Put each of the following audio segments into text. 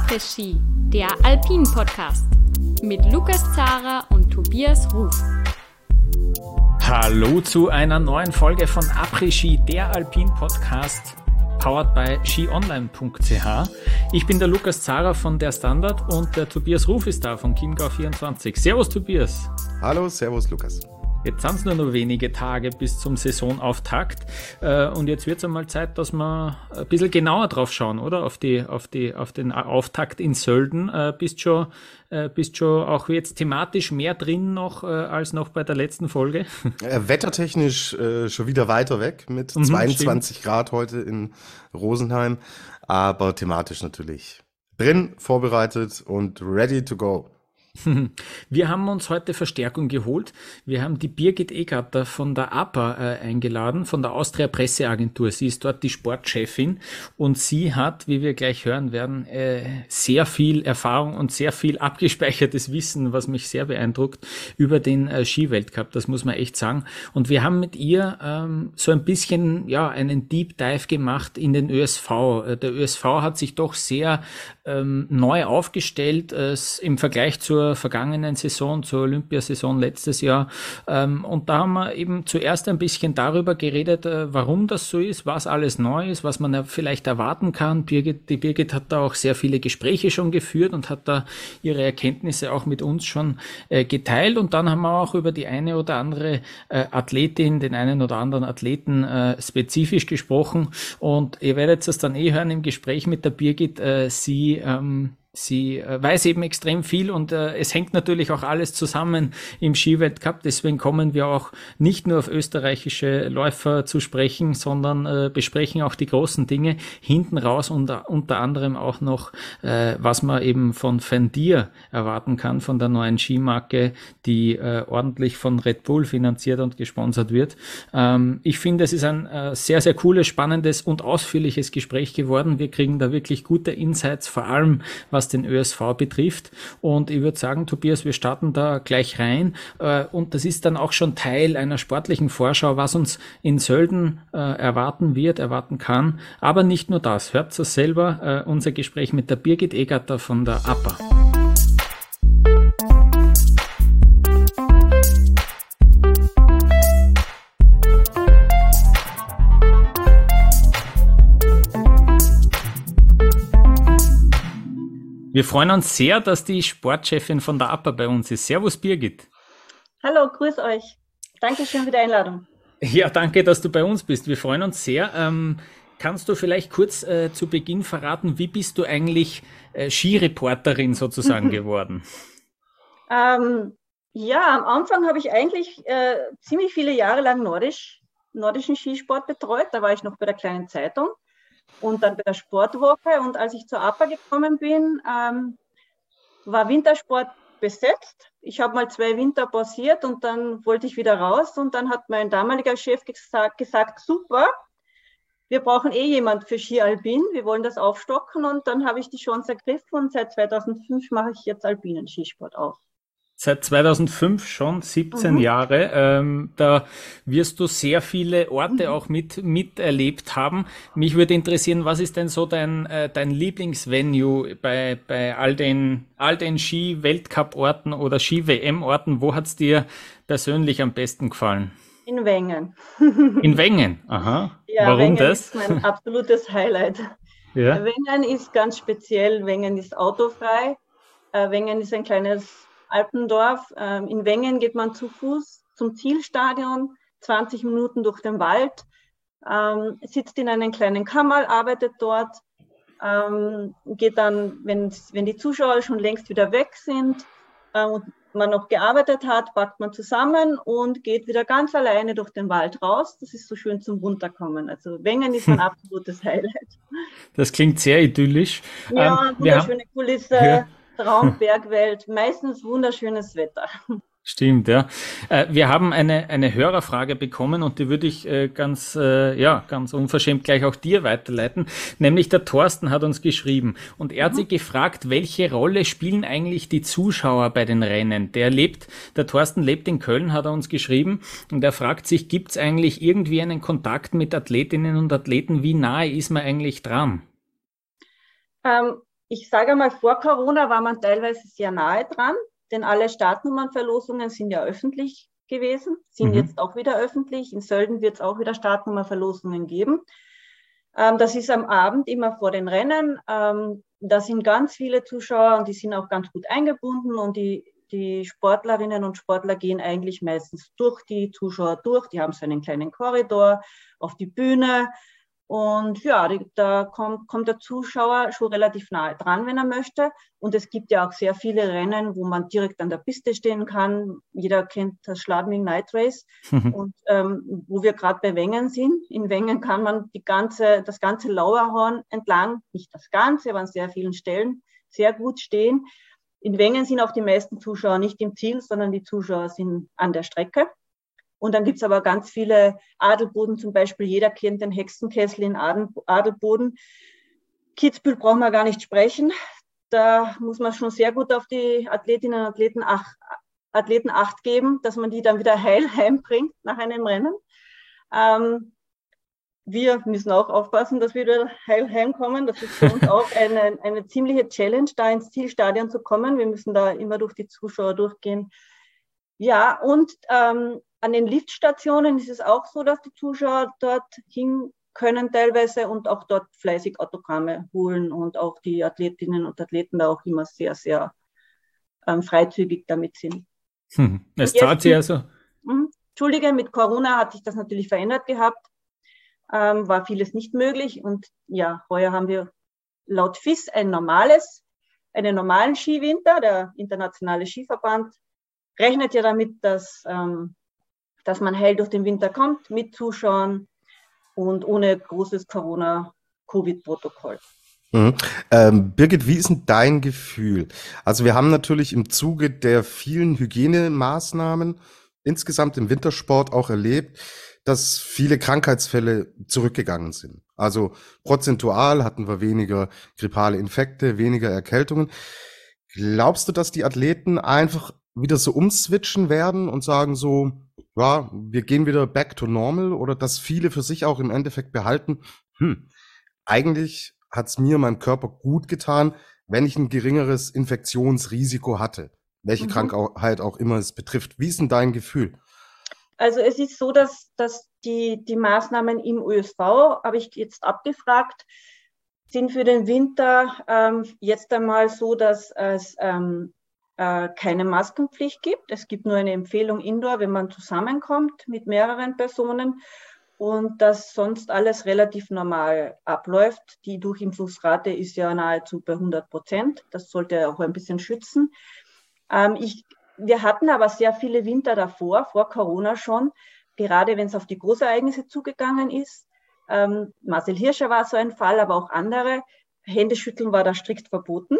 Après-Ski, der Alpin-Podcast mit Lukas Zara und Tobias Ruf. Hallo zu einer neuen Folge von Après-Ski, der Alpin-Podcast, powered by skionline.ch. Ich bin der Lukas Zara von der Standard und der Tobias Ruf ist da von Chiemgau24. Servus Tobias. Hallo, servus Lukas. Jetzt sind es nur noch wenige Tage bis zum Saisonauftakt und jetzt wird es einmal Zeit, dass wir ein bisschen genauer drauf schauen, oder? Auf den Auftakt in Sölden. Bist schon auch jetzt thematisch mehr drin noch als noch bei der letzten Folge? Wettertechnisch schon wieder weiter weg mit 22 Grad heute in Rosenheim, aber thematisch natürlich drin, vorbereitet und ready to go. Wir haben uns heute Verstärkung geholt. Wir haben die Birgit Egatter von der APA eingeladen, von der Austria Presseagentur. Sie ist dort die Sportchefin und sie hat, wie wir gleich hören werden, sehr viel Erfahrung und sehr viel abgespeichertes Wissen, was mich sehr beeindruckt, über den Skiweltcup. Das muss man echt sagen. Und wir haben mit ihr so ein bisschen einen Deep Dive gemacht in den ÖSV. Der ÖSV hat sich doch sehr neu aufgestellt im Vergleich zur vergangenen Saison, zur Olympiasaison letztes Jahr. Und da haben wir eben zuerst ein bisschen darüber geredet, warum das so ist, was alles neu ist, was man ja vielleicht erwarten kann. Die Birgit hat da auch sehr viele Gespräche schon geführt und hat da ihre Erkenntnisse auch mit uns schon geteilt. Und dann haben wir auch über die eine oder andere Athletin, den einen oder anderen Athleten spezifisch gesprochen. Und ihr werdet es dann hören im Gespräch mit der Birgit. Sie weiß eben extrem viel und es hängt natürlich auch alles zusammen im Skiweltcup. Deswegen kommen wir auch nicht nur auf österreichische Läufer zu sprechen, sondern besprechen auch die großen Dinge. Hinten raus unter anderem auch noch, was man eben von Fendir erwarten kann, von der neuen Skimarke, die ordentlich von Red Bull finanziert und gesponsert wird. Ich finde, es ist ein sehr, sehr cooles, spannendes und ausführliches Gespräch geworden. Wir kriegen da wirklich gute Insights, vor allem was den ÖSV betrifft. Und ich würde sagen, Tobias, wir starten da gleich rein. Und das ist dann auch schon Teil einer sportlichen Vorschau, was uns in Sölden erwarten kann. Aber nicht nur das. Hört es selber, unser Gespräch mit der Birgit Egatter von der APA. Wir freuen uns sehr, dass die Sportchefin von der APA bei uns ist. Servus Birgit. Hallo, grüß euch. Dankeschön für die Einladung. Ja, danke, dass du bei uns bist. Wir freuen uns sehr. Kannst du vielleicht kurz zu Beginn verraten, wie bist du eigentlich Skireporterin sozusagen geworden? Am Anfang habe ich eigentlich ziemlich viele Jahre lang nordischen Skisport betreut. Da war ich noch bei der kleinen Zeitung. Und dann bei der Sportwoche. Und als ich zur APA gekommen bin, war Wintersport besetzt. Ich habe mal 2 Winter pausiert und dann wollte ich wieder raus. Und dann hat mein damaliger Chef gesagt, super, wir brauchen jemand für Ski Alpin. Wir wollen das aufstocken. Und dann habe ich die Chance ergriffen und seit 2005 mache ich jetzt alpinen Skisport auch. Seit 2005 schon, 17 Jahre. Da wirst du sehr viele Orte auch miterlebt haben. Mich würde interessieren, was ist denn so dein Lieblingsvenue bei all den Ski-Weltcup-Orten oder Ski-WM-Orten? Wo hat's dir persönlich am besten gefallen? In Wengen. In Wengen? Aha. Ja, warum Wengen das? Ist mein absolutes Highlight. Ja. Wengen ist ganz speziell. Wengen ist autofrei. Wengen ist ein kleines Alpendorf. In Wengen geht man zu Fuß zum Zielstadion, 20 Minuten durch den Wald, sitzt in einem kleinen Kammerl, arbeitet dort, geht dann, wenn die Zuschauer schon längst wieder weg sind und man noch gearbeitet hat, packt man zusammen und geht wieder ganz alleine durch den Wald raus. Das ist so schön zum Runterkommen. Also Wengen ist mein absolutes Highlight. Das klingt sehr idyllisch. Ja, wunderschöne Kulisse. Ja. Traum, Bergwelt, meistens wunderschönes Wetter. Stimmt, ja. Wir haben eine Hörerfrage bekommen und die würde ich ganz unverschämt gleich auch dir weiterleiten. Nämlich der Thorsten hat uns geschrieben und er hat sich gefragt, welche Rolle spielen eigentlich die Zuschauer bei den Rennen? Der Thorsten lebt in Köln, hat er uns geschrieben und er fragt sich, gibt es eigentlich irgendwie einen Kontakt mit Athletinnen und Athleten? Wie nahe ist man eigentlich dran? ich sage mal, vor Corona war man teilweise sehr nahe dran, denn alle Startnummernverlosungen sind ja öffentlich gewesen, sind jetzt auch wieder öffentlich. In Sölden wird es auch wieder Startnummerverlosungen geben. Das ist am Abend immer vor den Rennen. Da sind ganz viele Zuschauer und die sind auch ganz gut eingebunden und die Sportlerinnen und Sportler gehen eigentlich meistens durch die Zuschauer durch. Die haben so einen kleinen Korridor auf die Bühne. Und ja, da kommt der Zuschauer schon relativ nahe dran, wenn er möchte. Und es gibt ja auch sehr viele Rennen, wo man direkt an der Piste stehen kann. Jeder kennt das Schladming Night Race. Und wo wir gerade bei Wengen sind. In Wengen kann man das ganze Lauerhorn entlang, nicht das Ganze, aber an sehr vielen Stellen, sehr gut stehen. In Wengen sind auch die meisten Zuschauer nicht im Ziel, sondern die Zuschauer sind an der Strecke. Und dann gibt es aber ganz viele Adelboden, zum Beispiel, jeder kennt den Hexenkessel in Adelboden. Kitzbühel brauchen wir gar nicht sprechen. Da muss man schon sehr gut auf die Athletinnen und Athleten Acht geben, dass man die dann wieder heil heimbringt nach einem Rennen. Wir müssen auch aufpassen, dass wir wieder heil heimkommen. Das ist für uns auch eine ziemliche Challenge, da ins Zielstadion zu kommen. Wir müssen da immer durch die Zuschauer durchgehen. Ja, und an den Liftstationen ist es auch so, dass die Zuschauer dort hin können teilweise und auch dort fleißig Autogramme holen und auch die Athletinnen und Athleten da auch immer sehr, sehr freizügig damit sind. Es zahlt sich also. Entschuldige, mit Corona hat sich das natürlich verändert gehabt, war vieles nicht möglich und ja, heuer haben wir laut FIS einen normalen Skiwinter. Der Internationale Skiverband rechnet ja damit, dass man heil durch den Winter kommt, mit Zuschauern und ohne großes Corona-Covid-Protokoll. Birgit, wie ist denn dein Gefühl? Also wir haben natürlich im Zuge der vielen Hygienemaßnahmen insgesamt im Wintersport auch erlebt, dass viele Krankheitsfälle zurückgegangen sind. Also prozentual hatten wir weniger grippale Infekte, weniger Erkältungen. Glaubst du, dass die Athleten einfach wieder so umswitchen werden und sagen so, ja, wir gehen wieder back to normal, oder dass viele für sich auch im Endeffekt behalten, eigentlich hat's mir, meinem Körper gut getan, wenn ich ein geringeres Infektionsrisiko hatte, welche Krankheit auch immer es betrifft. Wie ist denn dein Gefühl? Also es ist so, dass die Maßnahmen im ÖSV, habe ich jetzt abgefragt, sind für den Winter jetzt einmal so, dass es keine Maskenpflicht gibt. Es gibt nur eine Empfehlung indoor, wenn man zusammenkommt mit mehreren Personen und dass sonst alles relativ normal abläuft. Die Durchimpfungsrate ist ja nahezu bei 100%. Das sollte auch ein bisschen schützen. Wir hatten aber sehr viele Winter davor, vor Corona schon, gerade wenn es auf die Großereignisse zugegangen ist. Marcel Hirscher war so ein Fall, aber auch andere. Händeschütteln war da strikt verboten.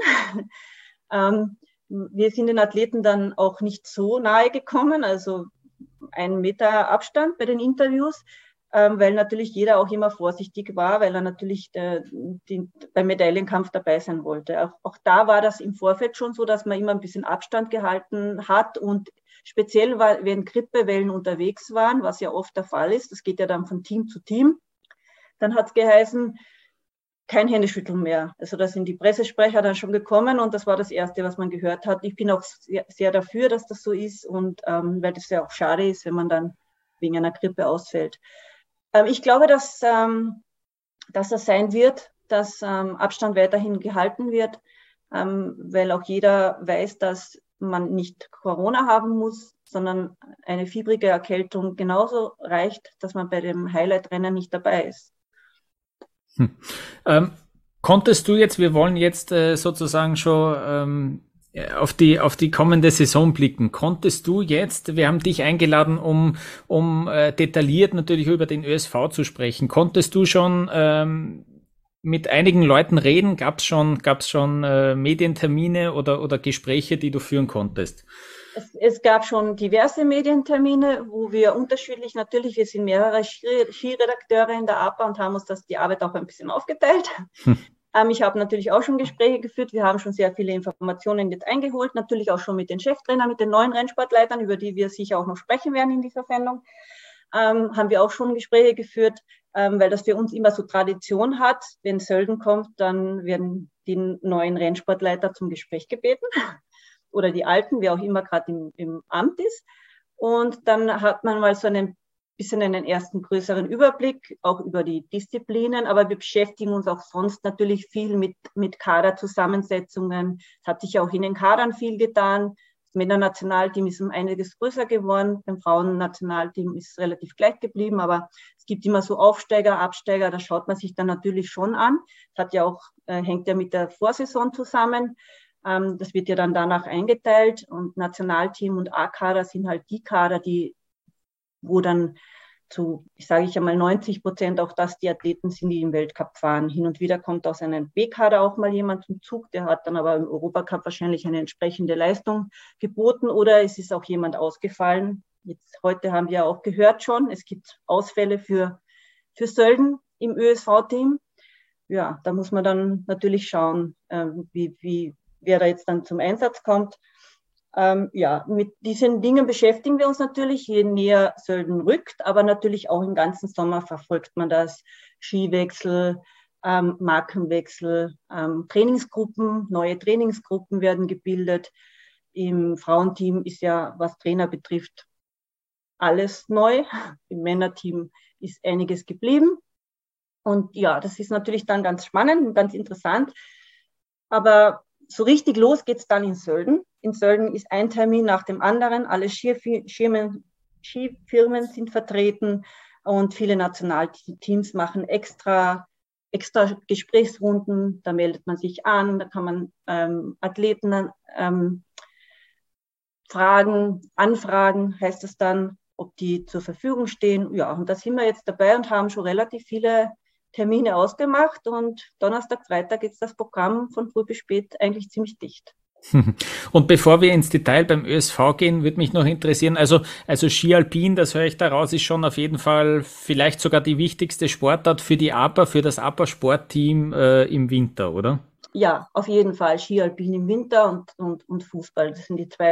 Wir sind den Athleten dann auch nicht so nahe gekommen, also 1 Meter Abstand bei den Interviews, weil natürlich jeder auch immer vorsichtig war, weil er natürlich beim Medaillenkampf dabei sein wollte. Auch da war das im Vorfeld schon so, dass man immer ein bisschen Abstand gehalten hat und speziell, wenn Grippewellen unterwegs waren, was ja oft der Fall ist, das geht ja dann von Team zu Team, dann hat es geheißen, kein Händeschütteln mehr. Also da sind die Pressesprecher dann schon gekommen und das war das Erste, was man gehört hat. Ich bin auch sehr, sehr dafür, dass das so ist und weil das ja auch schade ist, wenn man dann wegen einer Grippe ausfällt. Ich glaube, dass das sein wird, dass Abstand weiterhin gehalten wird, weil auch jeder weiß, dass man nicht Corona haben muss, sondern eine fiebrige Erkältung genauso reicht, dass man bei dem Highlight-Rennen nicht dabei ist. Konntest du jetzt, wir wollen jetzt sozusagen schon auf die kommende Saison blicken, konntest du jetzt, wir haben dich eingeladen, um detailliert natürlich über den ÖSV zu sprechen, konntest du schon mit einigen Leuten reden, gab's schon Medientermine oder Gespräche, die du führen konntest? Es gab schon diverse Medientermine, wo wir unterschiedlich, natürlich, wir sind mehrere Skiredakteure in der APA und haben uns die Arbeit auch ein bisschen aufgeteilt. Ich habe natürlich auch schon Gespräche geführt, wir haben schon sehr viele Informationen jetzt eingeholt, natürlich auch schon mit den Cheftrainern, mit den neuen Rennsportleitern, über die wir sicher auch noch sprechen werden in dieser Sendung, haben wir auch schon Gespräche geführt. weil das für uns immer so Tradition hat. Wenn Sölden kommt, dann werden die neuen Rennsportleiter zum Gespräch gebeten oder die Alten, wer auch immer gerade im Amt ist. Und dann hat man mal so einen bisschen einen ersten größeren Überblick, auch über die Disziplinen, aber wir beschäftigen uns auch sonst natürlich viel mit Kaderzusammensetzungen. Es hat sich auch in den Kadern viel getan. Das Männernationalteam ist um einiges größer geworden, beim Frauennationalteam ist es relativ gleich geblieben, aber es gibt immer so Aufsteiger, Absteiger, da schaut man sich dann natürlich schon an. Das hat ja auch, hängt ja mit der Vorsaison zusammen. Das wird ja dann danach eingeteilt und Nationalteam und A-Kader sind halt die Kader, wo dann ich sage ich einmal 90% auch das die Athleten sind, die im Weltcup fahren. Hin und wieder kommt aus einem B-Kader auch mal jemand zum Zug, der hat dann aber im Europacup wahrscheinlich eine entsprechende Leistung geboten oder es ist auch jemand ausgefallen. Heute haben wir auch gehört schon, es gibt Ausfälle für Sölden im ÖSV-Team. Ja, da muss man dann natürlich schauen, wer da jetzt dann zum Einsatz kommt. Mit diesen Dingen beschäftigen wir uns natürlich, je näher Sölden rückt, aber natürlich auch im ganzen Sommer verfolgt man das. Skiwechsel, Markenwechsel, Trainingsgruppen, neue Trainingsgruppen werden gebildet. Im Frauenteam ist ja, was Trainer betrifft, alles neu. Im Männerteam ist einiges geblieben. Und ja, das ist natürlich dann ganz spannend und ganz interessant. Aber so richtig los geht's dann in Sölden. In Sölden ist ein Termin nach dem anderen. Alle Skifirmen sind vertreten und viele Nationalteams machen extra Gesprächsrunden. Da meldet man sich an, da kann man Athleten anfragen, heißt es dann, ob die zur Verfügung stehen. Ja, und da sind wir jetzt dabei und haben schon relativ viele Termine ausgemacht und Donnerstag, Freitag ist das Programm von früh bis spät eigentlich ziemlich dicht. Und bevor wir ins Detail beim ÖSV gehen, würde mich noch interessieren, also Ski Alpin, das höre ich daraus, ist schon auf jeden Fall vielleicht sogar die wichtigste Sportart für die APA, für das APA-Sportteam im Winter, oder? Ja, auf jeden Fall Ski Alpin im Winter und Fußball. Das sind die zwei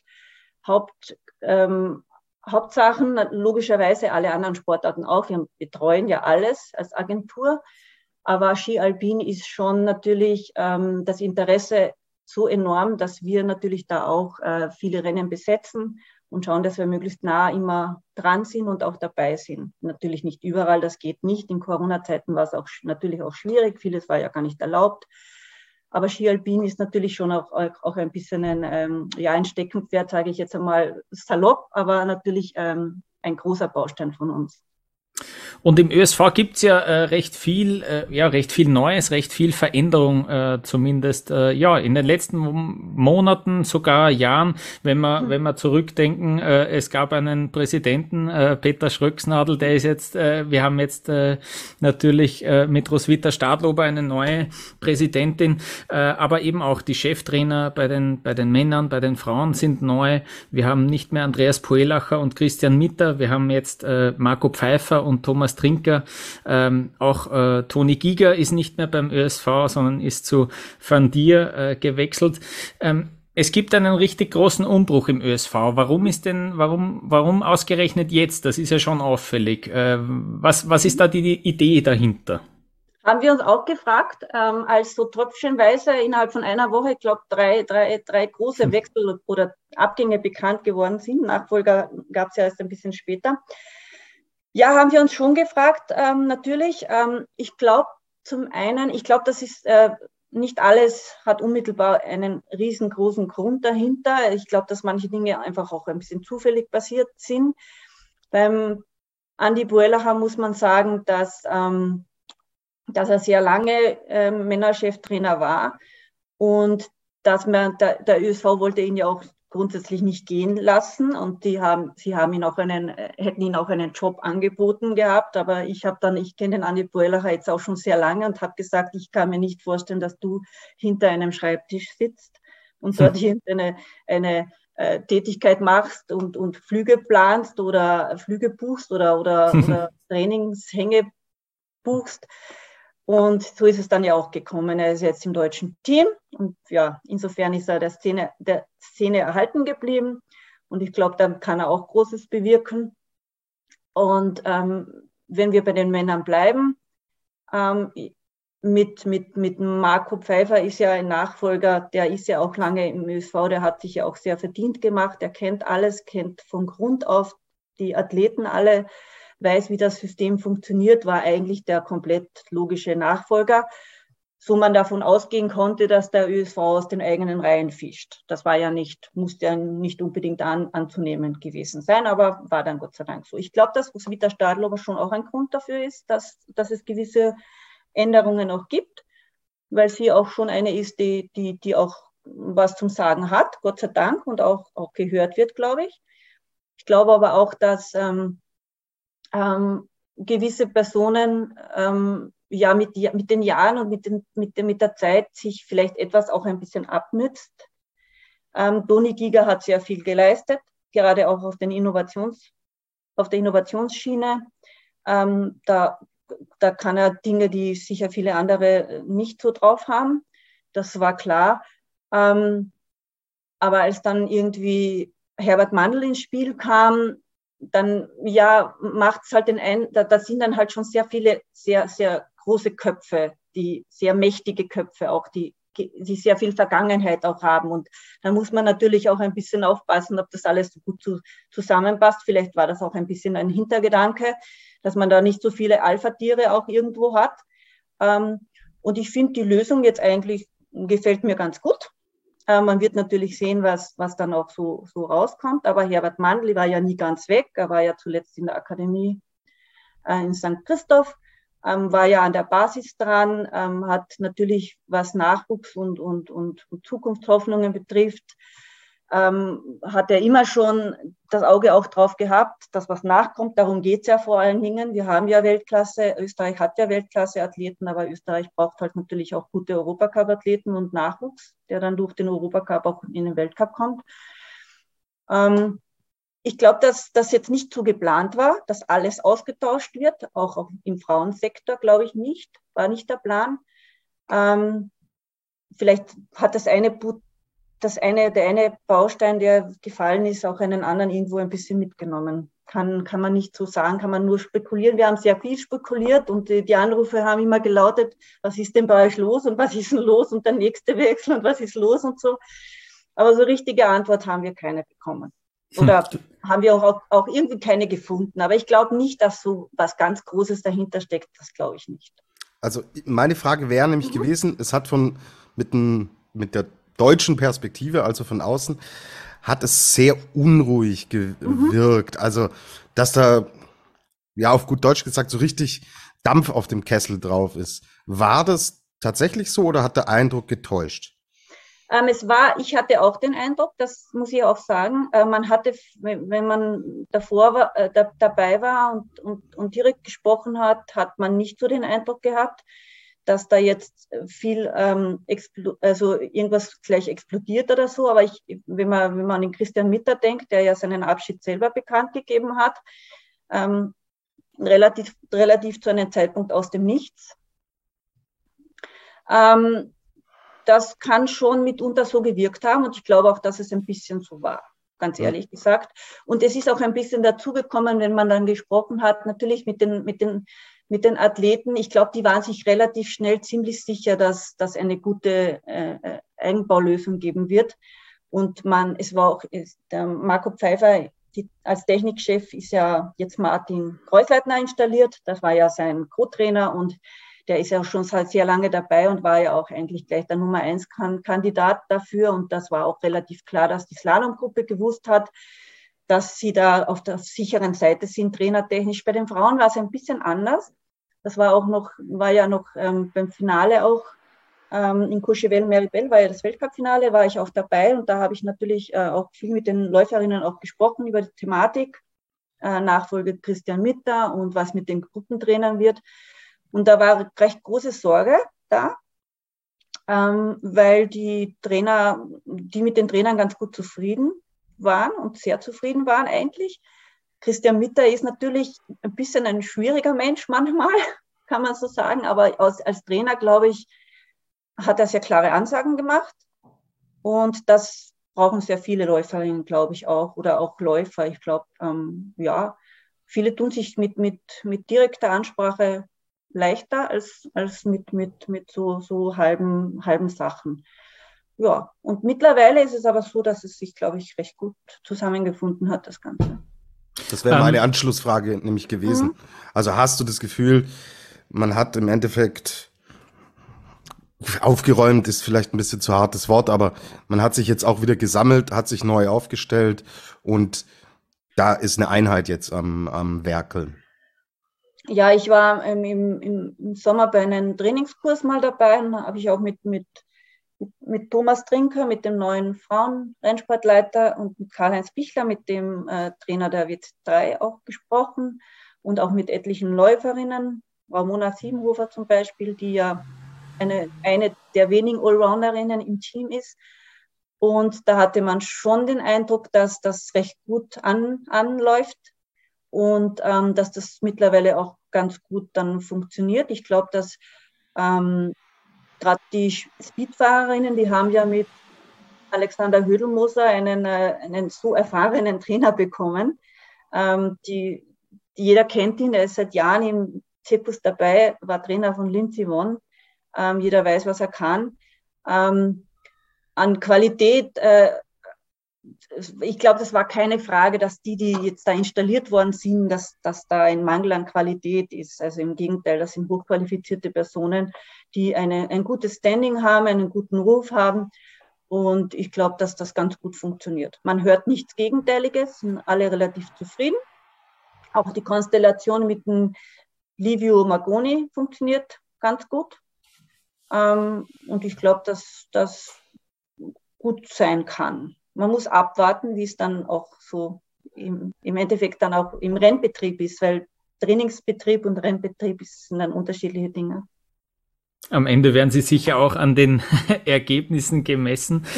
Hauptsachen, logischerweise alle anderen Sportarten auch. Wir betreuen ja alles als Agentur, aber Ski Alpin ist schon natürlich das Interesse so enorm, dass wir natürlich da auch viele Rennen besetzen und schauen, dass wir möglichst nah immer dran sind und auch dabei sind. Natürlich nicht überall, das geht nicht. In Corona-Zeiten war es natürlich auch schwierig, vieles war ja gar nicht erlaubt. Aber Ski Alpin ist natürlich schon auch ein bisschen ein Steckenpferd, sage ich jetzt einmal salopp, aber natürlich ein großer Baustein von uns. Und im ÖSV gibt's ja recht viel Neues, recht viel Veränderung, zumindest in den letzten Monaten, sogar Jahren, wenn wir zurückdenken. Es gab einen Präsidenten, Peter Schröcksnadel, der ist jetzt, wir haben jetzt natürlich mit Roswitha Stadlober eine neue Präsidentin, aber eben auch die Cheftrainer bei den Männern, bei den Frauen sind neu. Wir haben nicht mehr Andreas Poelacher und Christian Mitter, wir haben jetzt Marco Pfeiffer und Thomas Trinker, auch Toni Giger ist nicht mehr beim ÖSV, sondern ist zu Van Dier gewechselt. Es gibt einen richtig großen Umbruch im ÖSV. Warum ausgerechnet jetzt? Das ist ja schon auffällig. Was ist da die Idee dahinter? Haben wir uns auch gefragt, als so tröpfchenweise innerhalb von einer Woche, ich glaube, drei große Wechsel oder Abgänge bekannt geworden sind. Nachfolger gab es ja erst ein bisschen später. Ja, haben wir uns schon gefragt, natürlich. Ich glaube, das ist nicht alles hat unmittelbar einen riesengroßen Grund dahinter. Ich glaube, dass manche Dinge einfach auch ein bisschen zufällig passiert sind. Beim Andi Poelacher muss man sagen, dass er sehr lange Männercheftrainer war und dass der ÖSV wollte ihn ja auch grundsätzlich nicht gehen lassen und sie hätten ihn auch einen Job angeboten gehabt, aber ich kenne den Andi Poelacher jetzt auch schon sehr lange und habe gesagt, ich kann mir nicht vorstellen, dass du hinter einem Schreibtisch sitzt und dort eine Tätigkeit machst und Flüge planst oder Flüge buchst oder Trainingshänge buchst. Und so ist es dann ja auch gekommen. Er ist jetzt im deutschen Team und ja, insofern ist er der Szene erhalten geblieben und ich glaube, da kann er auch Großes bewirken. Und wenn wir bei den Männern bleiben, mit Marco Pfeiffer ist ja ein Nachfolger, der ist ja auch lange im ÖSV, der hat sich ja auch sehr verdient gemacht, der kennt alles, kennt von Grund auf die Athleten alle, weiß, wie das System funktioniert, war eigentlich der komplett logische Nachfolger, so man davon ausgehen konnte, dass der ÖSV aus den eigenen Reihen fischt. Das war ja nicht, musste ja nicht unbedingt anzunehmen gewesen sein, aber war dann Gott sei Dank so. Ich glaube, dass Roswitha Stadl aber schon auch ein Grund dafür ist, dass es gewisse Änderungen auch gibt, weil sie auch schon eine ist, die auch was zum Sagen hat, Gott sei Dank, und auch gehört wird, glaube ich. Ich glaube aber auch, dass gewisse Personen mit den Jahren und mit der Zeit sich vielleicht etwas auch ein bisschen abnützt. Toni Giger hat sehr viel geleistet, gerade auch auf der Innovationsschiene. Da kann er Dinge, die sicher viele andere nicht so drauf haben. Das war klar. Aber als dann irgendwie Herbert Mandl ins Spiel kam, dann macht es halt da sind dann halt schon sehr viele sehr, sehr große Köpfe, die sehr mächtige Köpfe auch, die sehr viel Vergangenheit auch haben. Und da muss man natürlich auch ein bisschen aufpassen, ob das alles so gut zusammenpasst. Vielleicht war das auch ein bisschen ein Hintergedanke, dass man da nicht so viele Alpha-Tiere auch irgendwo hat. Und ich finde, die Lösung jetzt eigentlich gefällt mir ganz gut. Man wird natürlich sehen, was dann auch so rauskommt. Aber Herbert Mandl war ja nie ganz weg. Er war ja zuletzt in der Akademie in St. Christoph, war ja an der Basis dran, hat natürlich, was Nachwuchs und Zukunftshoffnungen betrifft, hat er immer schon das Auge auch drauf gehabt, dass was nachkommt. Darum geht es ja vor allen Dingen. Wir haben ja Weltklasse, Österreich hat ja Weltklasse-Athleten, aber Österreich braucht halt natürlich auch gute Europacup-Athleten und Nachwuchs, der dann durch den Europacup auch in den Weltcup kommt. Ich glaube, dass das jetzt nicht so geplant war, dass alles ausgetauscht wird, auch im Frauensektor, glaube ich nicht, war nicht der Plan. Vielleicht hat der eine Baustein, der gefallen ist, auch einen anderen irgendwo ein bisschen mitgenommen. Kann man nicht so sagen, kann man nur spekulieren. Wir haben sehr viel spekuliert und die Anrufe haben immer gelautet, was ist denn bei euch los und was ist denn los und der nächste Wechsel und was ist los und so. Aber so richtige Antwort haben wir keine bekommen. Oder haben wir auch irgendwie keine gefunden. Aber ich glaube nicht, dass so was ganz Großes dahinter steckt. Das glaube ich nicht. Also meine Frage wäre nämlich gewesen, es hat mit der deutschen Perspektive, also von außen, hat es sehr unruhig gewirkt. Also, dass da, ja, auf gut Deutsch gesagt, so richtig Dampf auf dem Kessel drauf ist. War das tatsächlich so oder hat der Eindruck getäuscht? Ich hatte auch den Eindruck, das muss ich auch sagen, man hatte, wenn man davor dabei war und direkt gesprochen hat man nicht so den Eindruck gehabt, dass da jetzt viel, also irgendwas gleich explodiert oder so. Aber wenn man an den Christian Mitter denkt, der ja seinen Abschied selber bekannt gegeben hat, relativ zu einem Zeitpunkt aus dem Nichts, das kann schon mitunter so gewirkt haben und ich glaube auch, dass es ein bisschen so war, ganz ehrlich gesagt. Und es ist auch ein bisschen dazugekommen, wenn man dann gesprochen hat, natürlich mit den Athleten. Ich glaube, die waren sich relativ schnell ziemlich sicher, dass eine gute Eigenbaulösung geben wird. Und der Marco Pfeiffer als Technikchef ist ja jetzt Martin Kreuzleitner installiert. Das war ja sein Co-Trainer und der ist ja schon seit sehr lange dabei und war ja auch eigentlich gleich der Nummer 1 Kandidat dafür. Und das war auch relativ klar, dass die Slalomgruppe gewusst hat, dass sie da auf der sicheren Seite sind, trainertechnisch. Bei den Frauen war es ein bisschen anders. Das war ja noch beim Finale auch in Courchevel-Méribel, war ja das Weltcup-Finale, war ich auch dabei. Und da habe ich natürlich auch viel mit den Läuferinnen auch gesprochen über die Thematik, Nachfolge Christian Mitter und was mit den Gruppentrainern wird. Und da war recht große Sorge da, weil die mit den Trainern ganz gut zufrieden waren und sehr zufrieden waren eigentlich. Christian Mitter ist natürlich ein bisschen ein schwieriger Mensch manchmal, kann man so sagen, aber als Trainer, glaube ich, hat er sehr klare Ansagen gemacht und das brauchen sehr viele Läuferinnen, glaube ich auch, oder auch Läufer. Ich glaube, viele tun sich mit direkter Ansprache leichter als mit so halben Sachen. Ja, und mittlerweile ist es aber so, dass es sich, glaube ich, recht gut zusammengefunden hat, das Ganze. Das wäre meine Anschlussfrage nämlich gewesen. Also hast du das Gefühl, man hat im Endeffekt aufgeräumt, ist vielleicht ein bisschen zu hartes Wort, aber man hat sich jetzt auch wieder gesammelt, hat sich neu aufgestellt und da ist eine Einheit jetzt am Werkeln. Ja, ich war im Sommer bei einem Trainingskurs mal dabei und habe ich auch mit Thomas Trinker, mit dem neuen Frauenrennsportleiter und mit Karl-Heinz Bichler, mit dem Trainer der WC3 auch gesprochen und auch mit etlichen Läuferinnen, Ramona Siebenhofer zum Beispiel, die ja eine der wenigen Allrounderinnen im Team ist. Und da hatte man schon den Eindruck, dass das recht gut anläuft und dass das mittlerweile auch ganz gut dann funktioniert. Ich glaube, dass gerade die Speedfahrerinnen, die haben ja mit Alexander Hödelmoser einen so erfahrenen Trainer bekommen. Die jeder kennt ihn, er ist seit Jahren im Cepus dabei, war Trainer von Lindsey Vonn. Jeder weiß, was er kann. An Qualität, ich glaube, das war keine Frage, dass die jetzt da installiert worden sind, dass da ein Mangel an Qualität ist. Also im Gegenteil, das sind hochqualifizierte Personen, die ein gutes Standing haben, einen guten Ruf haben. Und ich glaube, dass das ganz gut funktioniert. Man hört nichts Gegenteiliges, sind alle relativ zufrieden. Auch die Konstellation mit dem Livio Magoni funktioniert ganz gut. Und ich glaube, dass das gut sein kann. Man muss abwarten, wie es dann auch so im Endeffekt dann auch im Rennbetrieb ist, weil Trainingsbetrieb und Rennbetrieb sind dann unterschiedliche Dinge. Am Ende werden sie sicher auch an den Ergebnissen gemessen.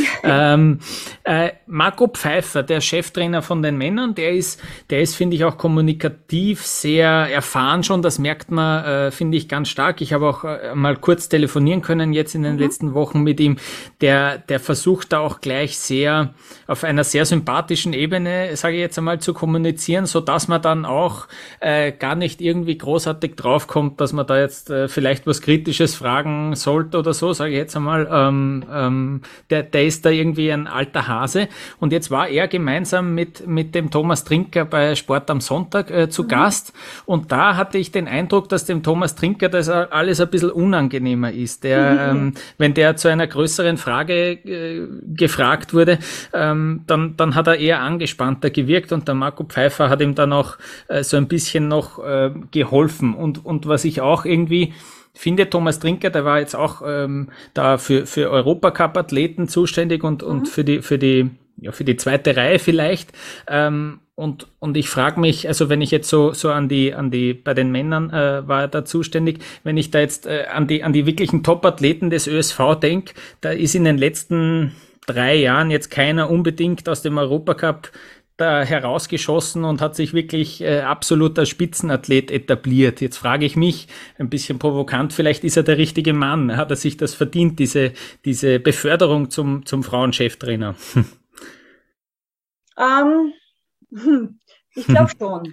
Marco Pfeiffer, der Cheftrainer von den Männern, der ist, finde ich, auch kommunikativ sehr erfahren schon. Das merkt man, finde ich, ganz stark. Ich habe auch mal kurz telefonieren können jetzt in den letzten Wochen mit ihm. Der versucht da auch gleich sehr auf einer sehr sympathischen Ebene, sage ich jetzt einmal, zu kommunizieren, so dass man dann auch gar nicht irgendwie großartig draufkommt, dass man da jetzt vielleicht was Kritisches fragen sollte oder so, sage ich jetzt einmal, der ist da irgendwie ein alter Hase. Und jetzt war er gemeinsam mit dem Thomas Trinker bei Sport am Sonntag zu Gast. Und da hatte ich den Eindruck, dass dem Thomas Trinker das alles ein bisschen unangenehmer ist. Der, wenn der zu einer größeren Frage gefragt wurde, dann hat er eher angespannter gewirkt und der Marco Pfeiffer hat ihm dann auch so ein bisschen noch geholfen. Und was ich auch irgendwie finde, Thomas Trinker, der war jetzt auch da für Europacup-Athleten zuständig und für die zweite Reihe vielleicht. Und ich frage mich, also wenn ich jetzt so an die bei den Männern war er da zuständig, wenn ich da jetzt an die wirklichen Top-Athleten des ÖSV denke, da ist in den letzten 3 Jahren jetzt keiner unbedingt aus dem Europacup da herausgeschossen und hat sich wirklich absolut als Spitzenathlet etabliert. Jetzt frage ich mich, ein bisschen provokant, vielleicht ist er der richtige Mann. Hat er sich das verdient, diese Beförderung zum Frauencheftrainer? Ich glaube schon.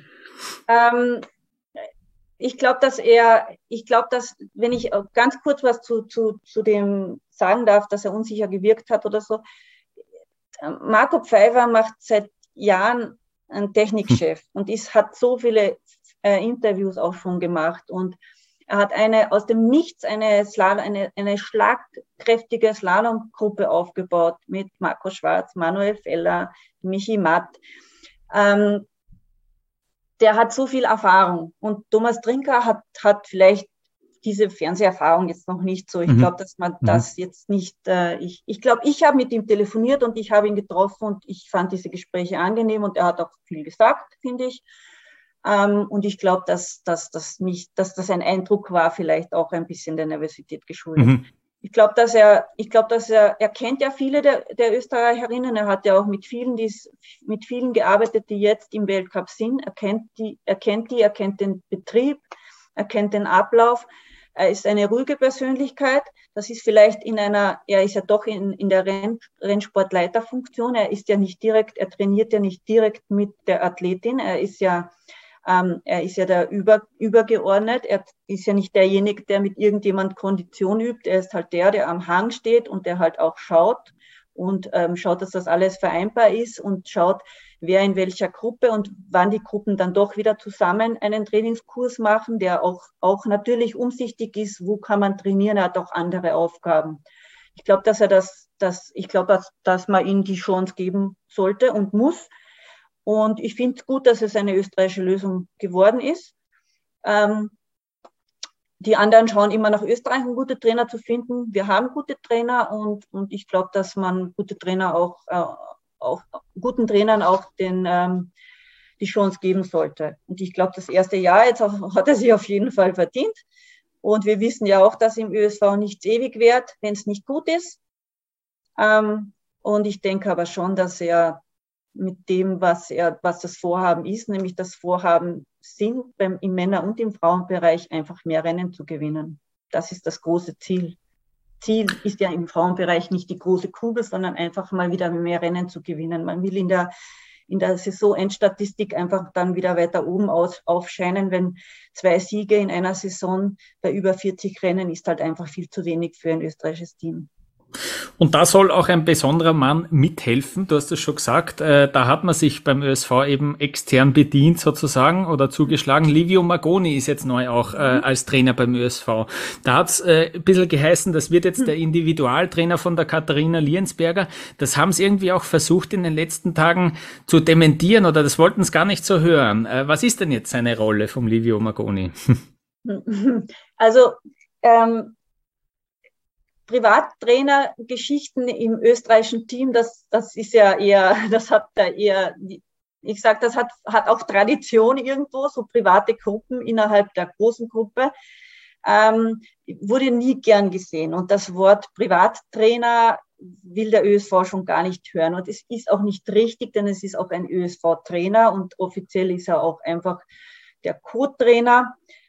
Ich glaube, dass wenn ich ganz kurz was zu dem sagen darf, dass er unsicher gewirkt hat oder so. Marco Pfeiffer macht seit Jahren ein Technikchef und hat so viele Interviews auch schon gemacht und er hat aus dem Nichts eine schlagkräftige Slalomgruppe aufgebaut mit Marco Schwarz, Manuel Feller, Michi Matt. Der hat so viel Erfahrung und Thomas Trinker hat vielleicht diese Fernseherfahrung jetzt noch nicht so. Ich glaube, dass man das jetzt nicht, ich glaube, ich habe mit ihm telefoniert und ich habe ihn getroffen und ich fand diese Gespräche angenehm und er hat auch viel gesagt, finde ich. Und ich glaube, dass das ein Eindruck war, vielleicht auch ein bisschen der Nervosität geschuldet. Ich glaube, dass er kennt ja viele der Österreicherinnen, er hat ja auch mit vielen gearbeitet, die jetzt im Weltcup sind, er kennt den Betrieb, er kennt den Ablauf. Er ist eine ruhige Persönlichkeit. Das ist vielleicht er ist ja doch in der Rennsportleiterfunktion. Er trainiert ja nicht direkt mit der Athletin. Er ist ja Er ist ja der übergeordnet. Er ist ja nicht derjenige, der mit irgendjemand Kondition übt. Er ist halt der am Hang steht und der halt auch schaut und schaut, dass das alles vereinbar ist und schaut, wer in welcher Gruppe und wann die Gruppen dann doch wieder zusammen einen Trainingskurs machen, der auch natürlich umsichtig ist, wo kann man trainieren, er hat auch andere Aufgaben. Ich glaube, dass man ihm die Chance geben sollte und muss. Und ich finde es gut, dass es eine österreichische Lösung geworden ist. Die anderen schauen immer nach Österreich, um gute Trainer zu finden. Wir haben gute Trainer und ich glaube, dass man gute Trainer auch guten Trainern auch die Chance geben sollte. Und ich glaube, das erste Jahr jetzt hat er sich auf jeden Fall verdient. Und wir wissen ja auch, dass im ÖSV nichts ewig währt, wenn es nicht gut ist. Und ich denke aber schon, dass er mit dem, was das Vorhaben ist, nämlich das Vorhaben sind, im Männer- und im Frauenbereich einfach mehr Rennen zu gewinnen. Das ist das große Ziel. Ziel ist ja im Frauenbereich nicht die große Kugel, sondern einfach mal wieder mehr Rennen zu gewinnen. Man will in der Saisonendstatistik einfach dann wieder weiter oben aufscheinen, wenn 2 Siege in einer Saison bei über 40 Rennen ist halt einfach viel zu wenig für ein österreichisches Team. Und da soll auch ein besonderer Mann mithelfen, du hast es schon gesagt, da hat man sich beim ÖSV eben extern bedient sozusagen oder zugeschlagen. Livio Magoni ist jetzt neu auch als Trainer beim ÖSV. Da hat es ein bisschen geheißen, das wird jetzt der Individualtrainer von der Katharina Liensberger. Das haben sie irgendwie auch versucht in den letzten Tagen zu dementieren oder das wollten sie gar nicht so hören. Was ist denn jetzt seine Rolle vom Livio Magoni? Also Privattrainergeschichten im österreichischen Team, das ist ja eher, das hat auch Tradition irgendwo, so private Gruppen innerhalb der großen Gruppe, wurde nie gern gesehen. Und das Wort Privattrainer will der ÖSV schon gar nicht hören. Und es ist auch nicht richtig, denn es ist auch ein ÖSV-Trainer und offiziell ist er auch einfach der Co-Trainer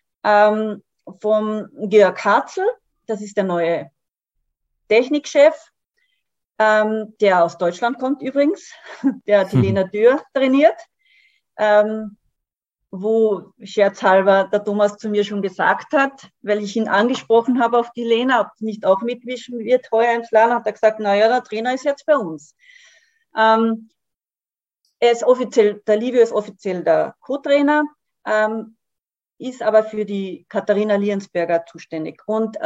vom Georg Hartzl. Das ist der neue Technikchef, der aus Deutschland kommt übrigens, der die Lena Dürr trainiert, wo scherzhalber der Thomas zu mir schon gesagt hat, weil ich ihn angesprochen habe auf die Lena, ob sie nicht auch mitwischen wird heuer im Slalom, hat er gesagt, naja, der Trainer ist jetzt bei uns. Er ist offiziell, der Livio ist offiziell der Co-Trainer, ist aber für die Katharina Liensberger zuständig. Und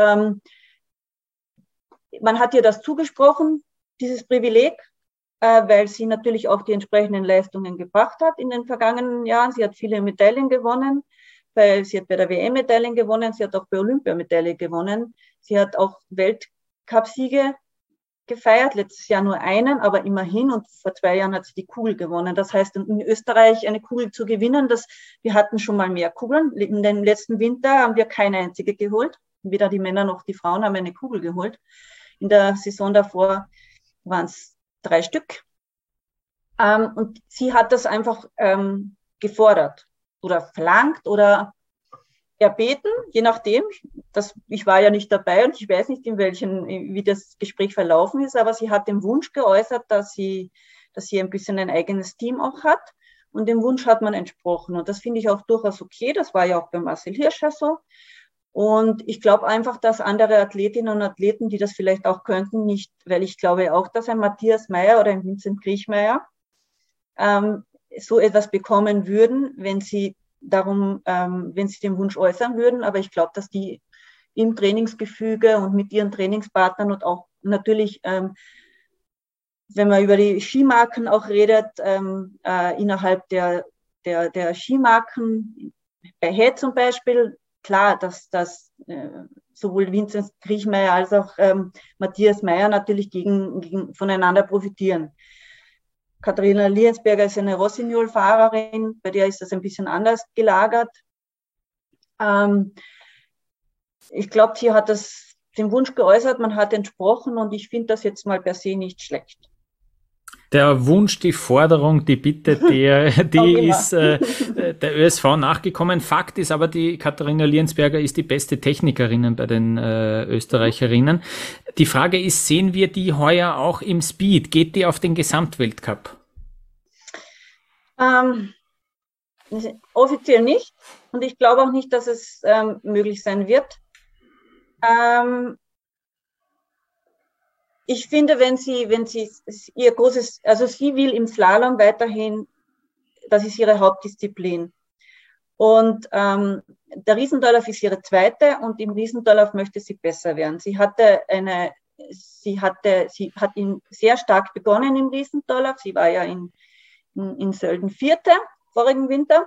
man hat ihr das zugesprochen, dieses Privileg, weil sie natürlich auch die entsprechenden Leistungen gebracht hat in den vergangenen Jahren. Sie hat viele Medaillen gewonnen, sie hat bei der WM Medaillen gewonnen, sie hat auch bei Olympia Medaille gewonnen. Sie hat auch Weltcup-Siege gefeiert, letztes Jahr nur einen, aber immerhin, und vor 2 Jahren hat sie die Kugel gewonnen. Das heißt, in Österreich eine Kugel zu gewinnen, wir hatten schon mal mehr Kugeln. In dem letzten Winter haben wir keine einzige geholt. Weder die Männer noch die Frauen haben eine Kugel geholt. In der Saison davor waren es 3 Stück. Und sie hat das einfach gefordert oder verlangt oder erbeten, je nachdem. Ich war ja nicht dabei und ich weiß nicht, wie das Gespräch verlaufen ist, aber sie hat den Wunsch geäußert, dass sie ein bisschen ein eigenes Team auch hat. Und dem Wunsch hat man entsprochen. Und das finde ich auch durchaus okay. Das war ja auch bei Marcel Hirscher so. Und ich glaube einfach, dass andere Athletinnen und Athleten, die das vielleicht auch könnten, nicht, weil ich glaube auch, dass ein Matthias Mayr oder ein Vincent Kriechmayr so etwas bekommen würden, wenn sie den Wunsch äußern würden. Aber ich glaube, dass die im Trainingsgefüge und mit ihren Trainingspartnern und auch natürlich, wenn man über die Skimarken auch redet, innerhalb der Skimarken, bei Head zum Beispiel, klar, dass sowohl Vincent Kriechmayr als auch Matthias Mayr natürlich voneinander profitieren. Katharina Liensberger ist eine Rossignol-Fahrerin, bei der ist das ein bisschen anders gelagert. Ich glaube, sie hat den Wunsch geäußert, man hat entsprochen und ich finde das jetzt mal per se nicht schlecht. Der Wunsch, die Forderung, die Bitte, die ist der ÖSV nachgekommen. Fakt ist aber, die Katharina Liensberger ist die beste Technikerin bei den Österreicherinnen. Die Frage ist, sehen wir die heuer auch im Speed? Geht die auf den Gesamtweltcup? offiziell nicht. Und ich glaube auch nicht, dass es möglich sein wird. Ich finde, wenn sie ihr großes, also sie will im Slalom weiterhin, das ist ihre Hauptdisziplin. Und der Riesendorlauf ist ihre zweite und im Riesendorlauf möchte sie besser werden. Sie hat sehr stark begonnen im Riesendorlauf. Sie war ja in Sölden Vierte vorigen Winter.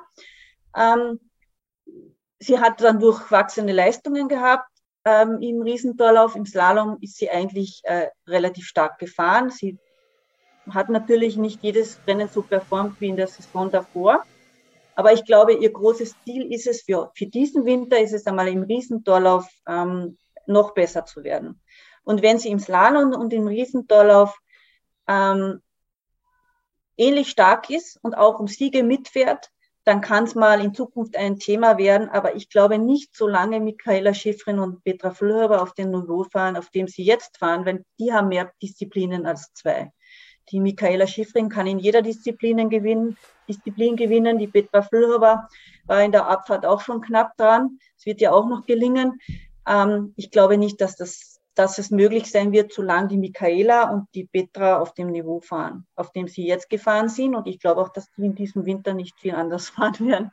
Sie hat dann durchwachsene Leistungen gehabt. Im Riesendorlauf, im Slalom ist sie eigentlich relativ stark gefahren. Sie hat natürlich nicht jedes Rennen so performt wie in der Saison davor. Aber ich glaube, ihr großes Ziel ist es für diesen Winter, ist es einmal im Riesendorlauf noch besser zu werden. Und wenn sie im Slalom und im Riesendorlauf ähnlich stark ist und auch um Siege mitfährt, dann kann es mal in Zukunft ein Thema werden. Aber ich glaube nicht, solange Michaela Shiffrin und Petra Vlhova auf dem Niveau fahren, auf dem sie jetzt fahren, weil die haben mehr Disziplinen als zwei. Die Michaela Shiffrin kann in jeder Disziplin gewinnen. Die Petra Vlhova war in der Abfahrt auch schon knapp dran. Es wird ja auch noch gelingen. Ich glaube nicht, dass es möglich sein wird, solange die Michaela und die Petra auf dem Niveau fahren, auf dem sie jetzt gefahren sind. Und ich glaube auch, dass die in diesem Winter nicht viel anders fahren werden.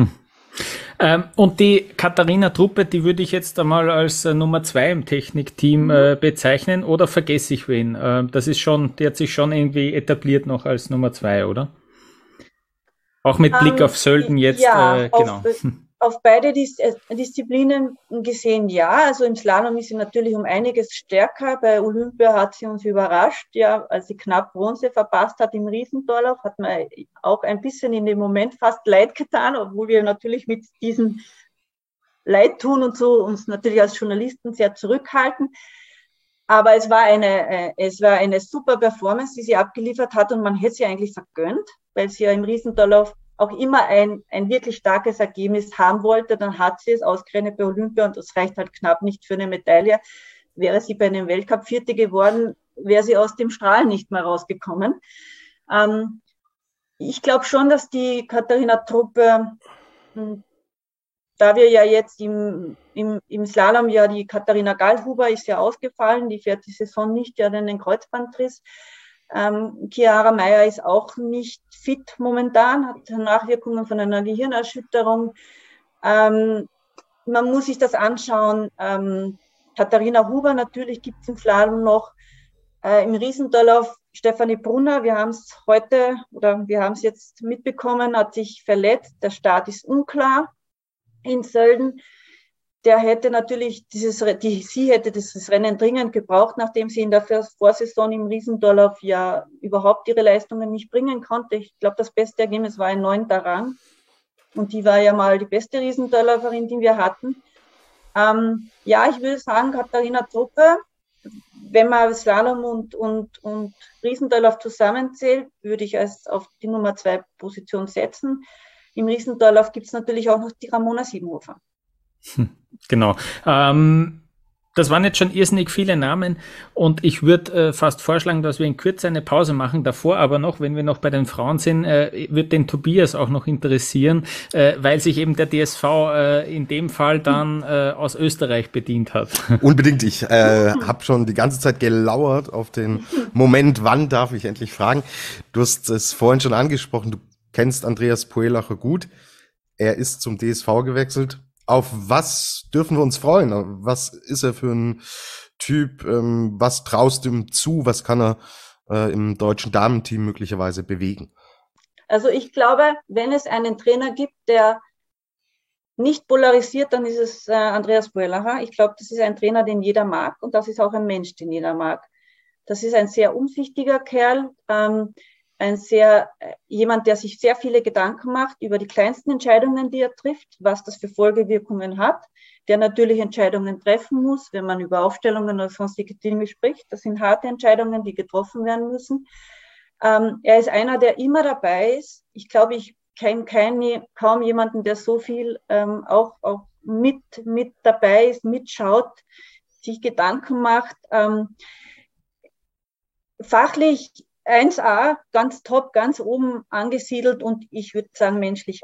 Und die Katharina Truppe, die würde ich jetzt einmal als Nummer 2 im Technikteam bezeichnen, oder vergesse ich wen? Die hat sich schon irgendwie etabliert noch als Nummer 2, oder? Auch mit Blick auf Sölden jetzt, ja, genau. Auf beide Disziplinen gesehen, ja. Also im Slalom ist sie natürlich um einiges stärker. Bei Olympia hat sie uns überrascht, ja, als sie knapp Bronze verpasst hat im Riesendorlauf, hat man auch ein bisschen in dem Moment fast leid getan, obwohl wir natürlich mit diesem Leidtun und so uns natürlich als Journalisten sehr zurückhalten. Aber es war eine super Performance, die sie abgeliefert hat, und man hätte sie eigentlich vergönnt, weil sie ja im Riesendorlauf auch immer ein wirklich starkes Ergebnis haben wollte. Dann hat sie es ausgerechnet bei Olympia, und das reicht halt knapp nicht für eine Medaille. Wäre sie bei einem Weltcup Vierte geworden, wäre sie aus dem Strahl nicht mehr rausgekommen. Ich glaube schon, dass die Katharina Truppe, da wir ja jetzt im Slalom ja die Katharina Gallhuber ist ja ausgefallen, die fährt die Saison nicht, die hat einen Kreuzbandriss. Chiara Meier ist auch nicht fit momentan, hat Nachwirkungen von einer Gehirnerschütterung. Man muss sich das anschauen. Katharina Huber natürlich gibt es im Slalom noch. Im Riesendorlauf Stefanie Brunner, wir haben es jetzt mitbekommen, hat sich verletzt. Der Start ist unklar in Sölden. Der hätte natürlich sie hätte dieses Rennen dringend gebraucht, nachdem sie in der Vorsaison im Riesendorlauf ja überhaupt ihre Leistungen nicht bringen konnte. Ich glaube, das beste Ergebnis war ein 9. Rang. Und die war ja mal die beste Riesendorläuferin, die wir hatten. Ja, ich würde sagen, Katharina Truppe, wenn man Slalom und Riesendorlauf zusammenzählt, würde ich es auf die Nummer 2 Position setzen. Im Riesendorlauf gibt es natürlich auch noch die Ramona Siebenhofer. Genau. Das waren jetzt schon irrsinnig viele Namen, und ich würde fast vorschlagen, dass wir in Kürze eine Pause machen. Davor aber noch, wenn wir noch bei den Frauen sind, wird den Tobias auch noch interessieren, weil sich eben der DSV in dem Fall dann aus Österreich bedient hat. Unbedingt. Ich habe schon die ganze Zeit gelauert auf den Moment, wann darf ich endlich fragen. Du hast es vorhin schon angesprochen, du kennst Andreas Poelacher gut. Er ist zum DSV gewechselt. Auf was dürfen wir uns freuen? Was ist er für ein Typ? Was traust du ihm zu? Was kann er im deutschen Damenteam möglicherweise bewegen? Also ich glaube, wenn es einen Trainer gibt, der nicht polarisiert, dann ist es Andreas Poelacher. Ich glaube, das ist ein Trainer, den jeder mag, und das ist auch ein Mensch, den jeder mag. Das ist ein sehr umsichtiger Kerl, jemand, der sich sehr viele Gedanken macht über die kleinsten Entscheidungen, die er trifft, was das für Folgewirkungen hat, der natürlich Entscheidungen treffen muss, wenn man über Aufstellungen oder sonstige Dinge spricht. Das sind harte Entscheidungen, die getroffen werden müssen. Er ist einer, der immer dabei ist. Ich glaube, ich kenne kaum jemanden, der so viel auch mit dabei ist, mitschaut, sich Gedanken macht. Fachlich 1A, ganz top, ganz oben angesiedelt, und ich würde sagen menschlich auch.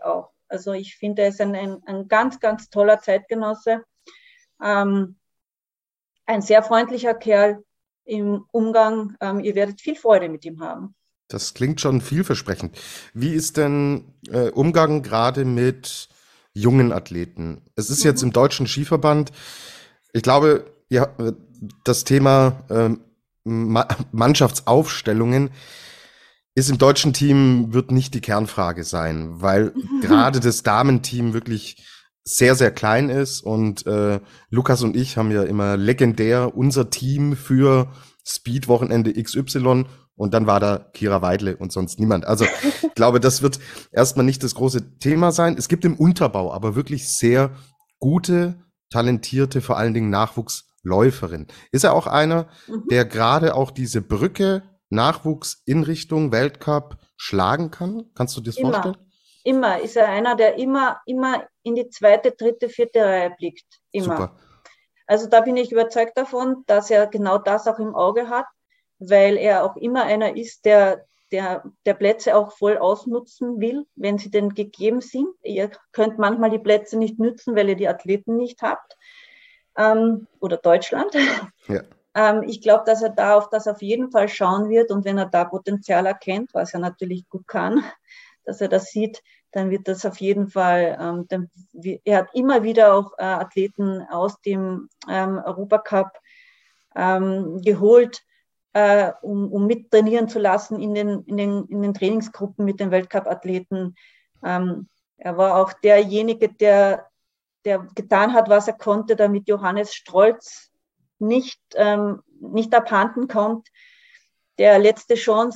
Also ich finde, er ist ein ganz, ganz toller Zeitgenosse. Ein sehr freundlicher Kerl im Umgang. Ihr werdet viel Freude mit ihm haben. Das klingt schon vielversprechend. Wie ist denn Umgang gerade mit jungen Athleten? Es ist jetzt im Deutschen Skiverband, ich glaube, ja, das Thema Mannschaftsaufstellungen ist im deutschen Team, wird nicht die Kernfrage sein, weil gerade das Damenteam wirklich sehr, sehr klein ist und Lukas und ich haben ja immer legendär unser Team für Speed-Wochenende XY und dann war da Kira Weidle und sonst niemand. Also ich glaube, das wird erstmal nicht das große Thema sein. Es gibt im Unterbau aber wirklich sehr gute, talentierte, vor allen Dingen Nachwuchsläuferin. Ist er auch einer, der gerade auch diese Brücke Nachwuchs in Richtung Weltcup schlagen kann? Kannst du dir das vorstellen? Immer ist er einer, der immer in die zweite, dritte, vierte Reihe blickt. Immer. Super. Also da bin ich überzeugt davon, dass er genau das auch im Auge hat, weil er auch immer einer ist, der Plätze auch voll ausnutzen will, wenn sie denn gegeben sind. Ihr könnt manchmal die Plätze nicht nützen, weil ihr die Athleten nicht habt. Oder Deutschland. Ja. Ich glaube, dass er da auf das auf jeden Fall schauen wird und wenn er da Potenzial erkennt, was er natürlich gut kann, dass er das sieht, dann wird das auf jeden Fall, er hat immer wieder auch Athleten aus dem Europacup geholt, um mit trainieren zu lassen in den Trainingsgruppen mit den Weltcup-Athleten. Er war auch derjenige, der getan hat, was er konnte, damit Johannes Strolz nicht abhanden kommt, der letzte Chance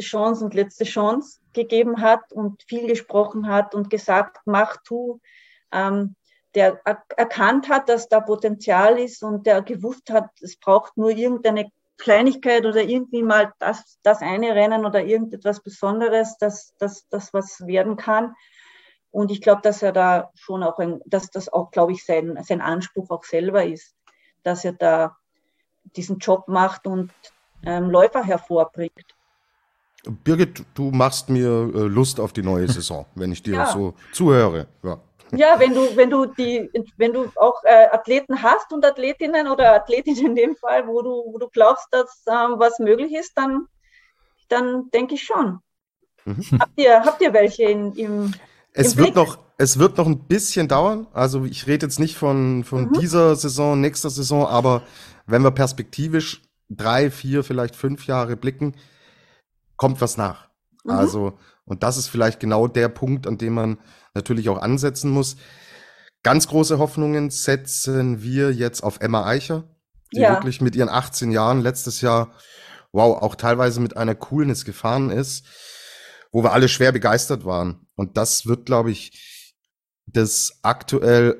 gegeben hat und viel gesprochen hat und gesagt, mach, tu, der erkannt hat, dass da Potenzial ist und der gewusst hat, es braucht nur irgendeine Kleinigkeit oder irgendwie mal das eine Rennen oder irgendetwas Besonderes, dass was werden kann. Und ich glaube, dass er da schon auch, dass das auch, glaube ich, sein Anspruch auch selber ist, dass er da diesen Job macht und Läufer hervorbringt. Birgit, du machst mir Lust auf die neue Saison, wenn ich dir so zuhöre. Ja. Ja, wenn du auch Athleten hast und Athletinnen oder Athletinnen in dem Fall, wo du glaubst, dass was möglich ist, dann denke ich schon. Habt ihr welche im Es wird noch ein bisschen dauern. Also ich rede jetzt nicht von dieser Saison, nächster Saison, aber wenn wir perspektivisch 3, 4, vielleicht 5 Jahre blicken, kommt was nach. Also, und das ist vielleicht genau der Punkt, an dem man natürlich auch ansetzen muss. Ganz große Hoffnungen setzen wir jetzt auf Emma Eicher, die wirklich mit ihren 18 Jahren letztes Jahr, auch teilweise mit einer Coolness gefahren ist, wo wir alle schwer begeistert waren. Und das wird, glaube ich, das aktuell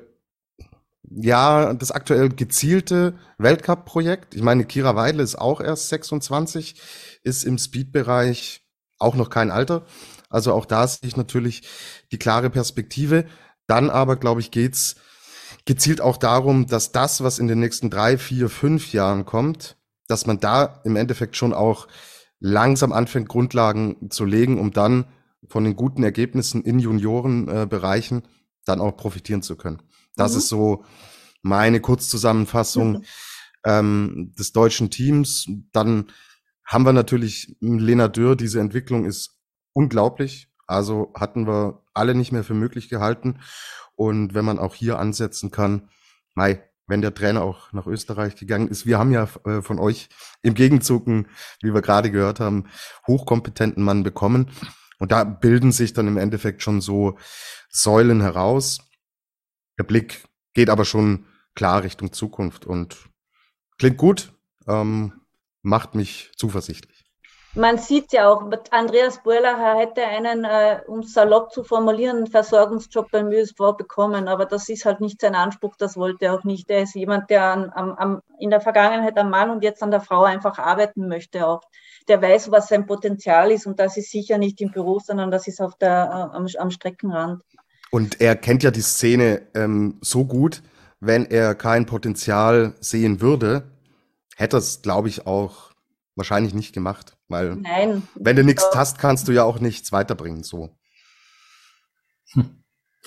gezielte Weltcup-Projekt. Ich meine, Kira Weidle ist auch erst 26, ist im Speed-Bereich auch noch kein Alter. Also auch da sehe ich natürlich die klare Perspektive. Dann aber, glaube ich, geht's gezielt auch darum, dass das, was in den nächsten 3, 4, 5 Jahren kommt, dass man da im Endeffekt schon auch langsam anfängt, Grundlagen zu legen, um dann von den guten Ergebnissen in Juniorenbereichen dann auch profitieren zu können. Das ist so meine Kurzzusammenfassung des deutschen Teams. Dann haben wir natürlich Lena Dürr. Diese Entwicklung ist unglaublich. Also hatten wir alle nicht mehr für möglich gehalten. Und wenn man auch hier ansetzen kann, wenn der Trainer auch nach Österreich gegangen ist, wir haben ja von euch im Gegenzug, wie wir gerade gehört haben, hochkompetenten Mann bekommen. Und da bilden sich dann im Endeffekt schon so Säulen heraus. Der Blick geht aber schon klar Richtung Zukunft und klingt gut, macht mich zuversichtlich. Man sieht ja auch, Andreas Borlacher hätte einen, um salopp zu formulieren, einen Versorgungsjob beim ÖSV bekommen, aber das ist halt nicht sein Anspruch, das wollte er auch nicht. Er ist jemand, der in der Vergangenheit am Mann und jetzt an der Frau einfach arbeiten möchte auch. Der weiß, was sein Potenzial ist und das ist sicher nicht im Büro, sondern das ist am Streckenrand. Und er kennt ja die Szene so gut, wenn er kein Potenzial sehen würde, hätte er es, glaube ich, auch wahrscheinlich nicht gemacht. Weil wenn du nichts hast, kannst du ja auch nichts weiterbringen. So.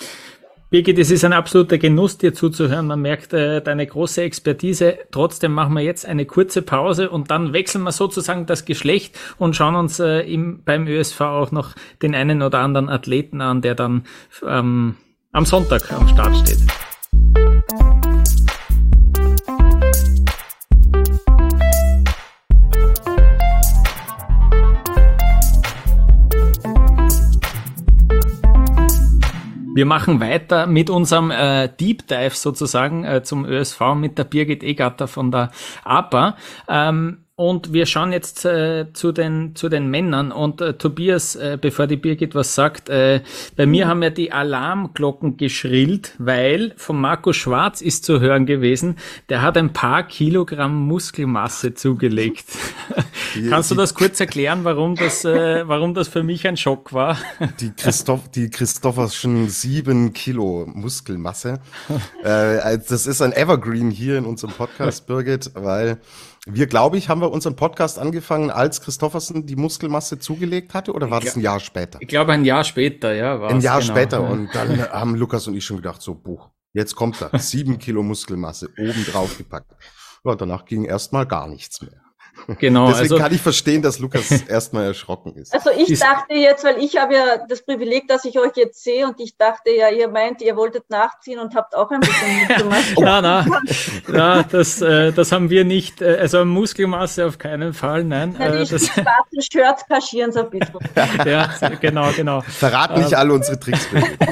Birgit, es ist ein absoluter Genuss, dir zuzuhören. Man merkt deine große Expertise. Trotzdem machen wir jetzt eine kurze Pause und dann wechseln wir sozusagen das Geschlecht und schauen uns beim ÖSV auch noch den einen oder anderen Athleten an, der dann am Sonntag am Start steht. Wir machen weiter mit unserem Deep Dive sozusagen zum ÖSV mit der Birgit Egatter von der APA. Und wir schauen jetzt zu den Männern. Und Tobias, bevor die Birgit was sagt, bei mir haben ja die Alarmglocken geschrillt, weil von Marco Schwarz ist zu hören gewesen, der hat ein paar Kilogramm Muskelmasse zugelegt. Kannst du das kurz erklären, warum das für mich ein Schock war? Die Christofferschen 7 Kilo Muskelmasse. Das ist ein Evergreen hier in unserem Podcast, Birgit, weil wir, glaube ich, haben wir unseren Podcast angefangen, als Christoffersen die Muskelmasse zugelegt hatte, oder war das ein Jahr später? Ich glaube, ein Jahr später, ja. Ein Jahr später. Und dann haben Lukas und ich schon gedacht, so, jetzt kommt er. 7 Kilo Muskelmasse oben drauf gepackt. Ja, danach ging erstmal gar nichts mehr. Genau. Deswegen kann ich verstehen, dass Lukas erstmal erschrocken ist. Also ich dachte jetzt, weil ich habe ja das Privileg, dass ich euch jetzt sehe und ich dachte ja, ihr meint, ihr wolltet nachziehen und habt auch ein bisschen mitgemacht. Na, das haben wir nicht. Also Muskelmasse auf keinen Fall, nein. Die schwarzen Shirts kaschieren so ein bisschen. Ja, genau. Verrat nicht alle unsere Tricks.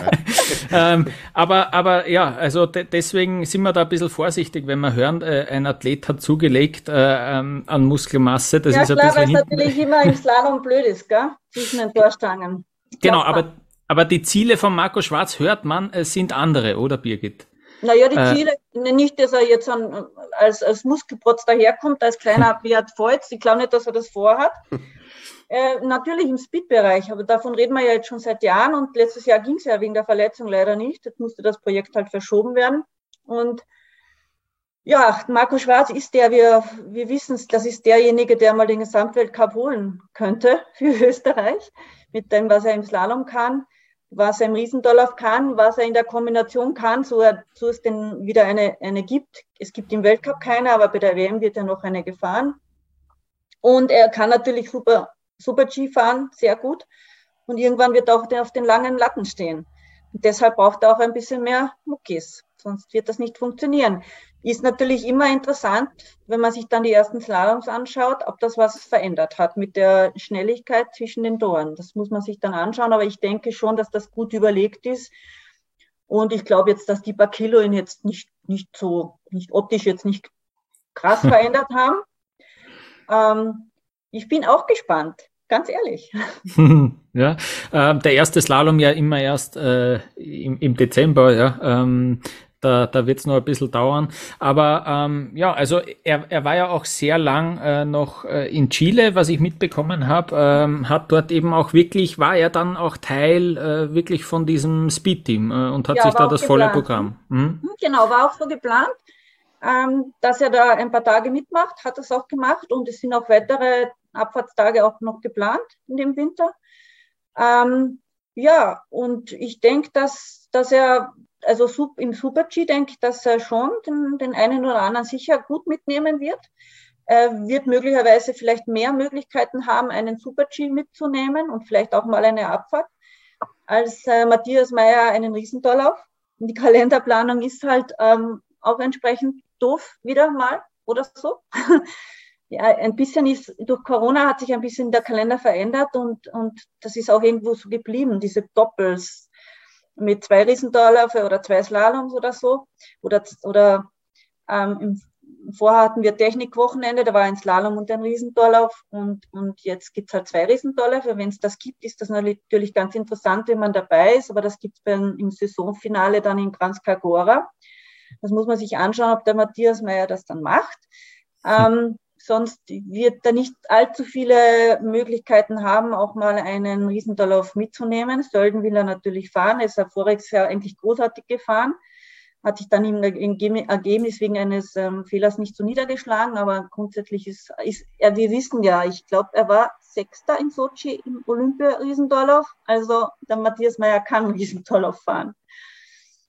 Aber ja, also deswegen sind wir da ein bisschen vorsichtig, wenn wir hören, ein Athlet hat zugelegt an Muskelmasse. Das ist klar, ein bisschen weil es natürlich immer im Slalom blöd ist, gell? Zwischen den Torstangen. Genau, aber die Ziele von Marco Schwarz hört man, sind andere, oder Birgit? Naja, die Ziele, nicht, dass er jetzt als Muskelprotz daherkommt, als kleiner Beat Voits. Ich glaube nicht, dass er das vorhat. Natürlich im Speed-Bereich, aber davon reden wir ja jetzt schon seit Jahren und letztes Jahr ging es ja wegen der Verletzung leider nicht. Jetzt musste das Projekt halt verschoben werden. Und ja, Marco Schwarz ist wir wissen es, das ist derjenige, der mal den Gesamtweltcup holen könnte für Österreich, mit dem, was er im Slalom kann, was er im Riesendorlauf kann, was er in der Kombination kann, so es denn wieder eine gibt. Es gibt im Weltcup keine, aber bei der WM wird er noch eine gefahren. Und er kann natürlich super G fahren, sehr gut. Und irgendwann wird er auch auf den langen Latten stehen. Und deshalb braucht er auch ein bisschen mehr Muckis, sonst wird das nicht funktionieren. Ist natürlich immer interessant, wenn man sich dann die ersten Slaloms anschaut, ob das was verändert hat mit der Schnelligkeit zwischen den Toren. Das muss man sich dann anschauen, aber ich denke schon, dass das gut überlegt ist. Und ich glaube jetzt, dass die paar Kilo ihn jetzt nicht optisch jetzt nicht krass verändert haben. Ich bin auch gespannt, ganz ehrlich. Ja, der erste Slalom ja immer erst im Dezember, ja. Da wird es noch ein bisschen dauern. Aber ja, also er war ja auch sehr lang noch in Chile, was ich mitbekommen habe. Hat dort eben auch wirklich, war er dann auch Teil wirklich von diesem Speed-Team und hat sich da das volle Programm. Genau, war auch so geplant, dass er da ein paar Tage mitmacht, hat das auch gemacht und es sind auch weitere Abfahrtstage auch noch geplant in dem Winter. Ja, und ich denke, dass er, also im Super-G denke ich, dass er schon den einen oder anderen sicher gut mitnehmen wird. Er wird möglicherweise vielleicht mehr Möglichkeiten haben, einen Super-G mitzunehmen und vielleicht auch mal eine Abfahrt, als Matthias Mayr einen Riesentorlauf. Und die Kalenderplanung ist halt auch entsprechend doof wieder mal oder so. Ja, ein bisschen durch Corona hat sich ein bisschen der Kalender verändert und das ist auch irgendwo so geblieben, diese Doppels mit 2 Riesentorläufe oder 2 Slaloms oder so. Oder vorher hatten wir Technikwochenende, da war ein Slalom und ein Riesentorlauf und jetzt gibt es halt 2 Riesentorläufe. Wenn es das gibt, ist das natürlich ganz interessant, wenn man dabei ist, aber das gibt es im Saisonfinale dann in Kranjska Das muss man sich anschauen, ob der Matthias Mayr das dann macht. Sonst wird er nicht allzu viele Möglichkeiten haben, auch mal einen Riesentorlauf mitzunehmen. Sölden will er natürlich fahren. Er ist ja voriges Jahr eigentlich großartig gefahren. Hat sich dann im Ergebnis wegen eines Fehlers nicht so niedergeschlagen. Aber grundsätzlich ist wir wissen ja, ich glaube, er war 6. in Sochi im Olympia-Riesentorlauf. Also der Matthias Mayr kann Riesentorlauf fahren.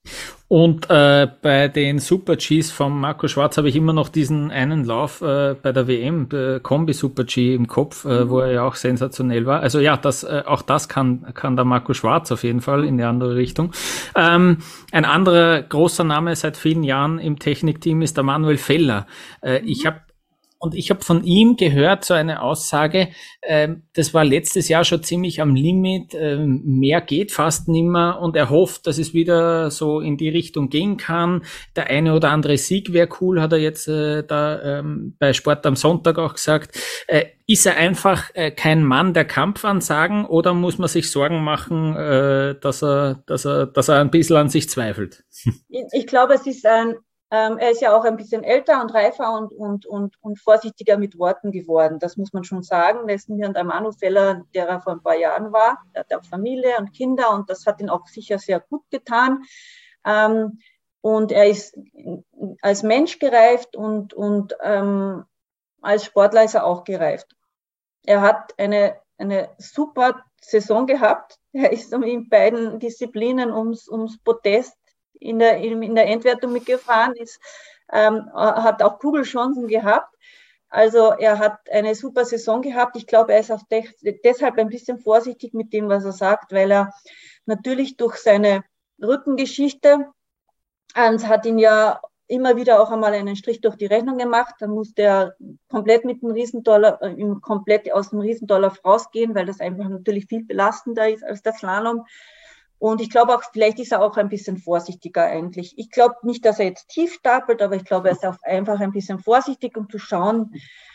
Und bei den Super-Gs von Marco Schwarz habe ich immer noch diesen einen Lauf bei der WM, Kombi Super-G im Kopf, wo er ja auch sensationell war. Also ja, auch das kann der Marco Schwarz auf jeden Fall in die andere Richtung. Ein anderer großer Name seit vielen Jahren im Technikteam ist der Manuel Feller. Ich habe von ihm gehört, so eine Aussage, das war letztes Jahr schon ziemlich am Limit, mehr geht fast nimmer und er hofft, dass es wieder so in die Richtung gehen kann. Der eine oder andere Sieg wäre cool, hat er jetzt bei Sport am Sonntag auch gesagt. Ist er einfach kein Mann der Kampfansagen oder muss man sich Sorgen machen, dass er ein bisschen an sich zweifelt? Ich glaube, es ist er ist ja auch ein bisschen älter und reifer und vorsichtiger mit Worten geworden. Das muss man schon sagen. Das ist nicht der Manu Feller, der er vor ein paar Jahren war. Er hat auch Familie und Kinder und das hat ihn auch sicher sehr gut getan. Und er ist als Mensch gereift und als Sportler ist er auch gereift. Er hat eine super Saison gehabt. Er ist in beiden Disziplinen ums Podest in der Endwertung mitgefahren, hat auch Kugelchancen gehabt. Also er hat eine super Saison gehabt. Ich glaube, er ist auch deshalb ein bisschen vorsichtig mit dem, was er sagt, weil er natürlich durch seine Rückengeschichte, hat ihn ja immer wieder auch einmal einen Strich durch die Rechnung gemacht. Dann musste er komplett mit dem komplett aus dem Riesendorlauf rausgehen, weil das einfach natürlich viel belastender ist als der Slalom. Und ich glaube auch, vielleicht ist er auch ein bisschen vorsichtiger eigentlich. Ich glaube nicht, dass er jetzt tief stapelt, aber ich glaube, er ist auch einfach ein bisschen vorsichtig, um zu schauen,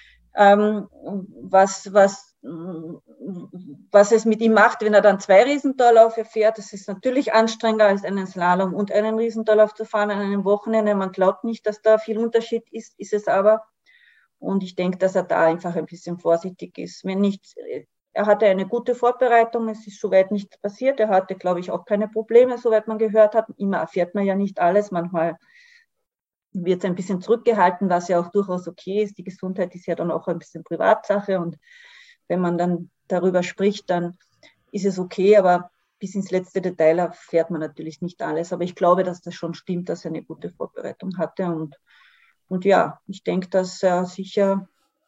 was es mit ihm macht, wenn er dann 2 Riesendorläufe fährt. Das ist natürlich anstrengender als einen Slalom und einen Riesendorlauf zu fahren an einem Wochenende. Man glaubt nicht, dass da viel Unterschied ist es aber. Und ich denke, dass er da einfach ein bisschen vorsichtig ist. Wenn nicht, er hatte eine gute Vorbereitung, es ist soweit nichts passiert. Er hatte, glaube ich, auch keine Probleme, soweit man gehört hat. Immer erfährt man ja nicht alles. Manchmal wird es ein bisschen zurückgehalten, was ja auch durchaus okay ist. Die Gesundheit ist ja dann auch ein bisschen Privatsache. Und wenn man dann darüber spricht, dann ist es okay. Aber bis ins letzte Detail erfährt man natürlich nicht alles. Aber ich glaube, dass das schon stimmt, dass er eine gute Vorbereitung hatte. Und ja, ich denke, dass er sicher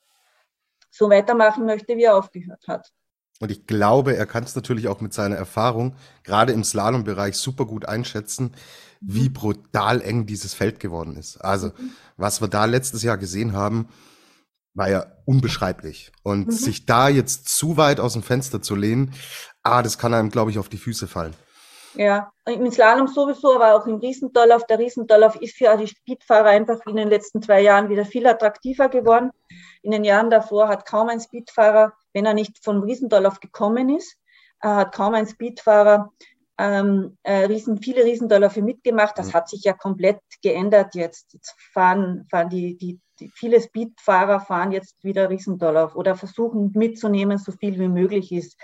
so weitermachen möchte, wie er aufgehört hat. Und ich glaube, er kann es natürlich auch mit seiner Erfahrung, gerade im Slalombereich, super gut einschätzen, wie brutal eng dieses Feld geworden ist. Also, was wir da letztes Jahr gesehen haben, war ja unbeschreiblich. Und sich da jetzt zu weit aus dem Fenster zu lehnen, das kann einem, glaube ich, auf die Füße fallen. Ja, im Slalom sowieso, aber auch im Riesendorlauf. Der Riesendorlauf ist für die Speedfahrer einfach in den letzten 2 Jahren wieder viel attraktiver geworden. In den Jahren davor hat kaum ein Speedfahrer, wenn er nicht vom Riesendorlauf gekommen ist, hat kaum ein Speedfahrer viele Riesendorläufe mitgemacht. Das hat sich ja komplett geändert jetzt. Jetzt fahren die viele Speedfahrer fahren jetzt wieder Riesendorlauf oder versuchen mitzunehmen, so viel wie möglich ist.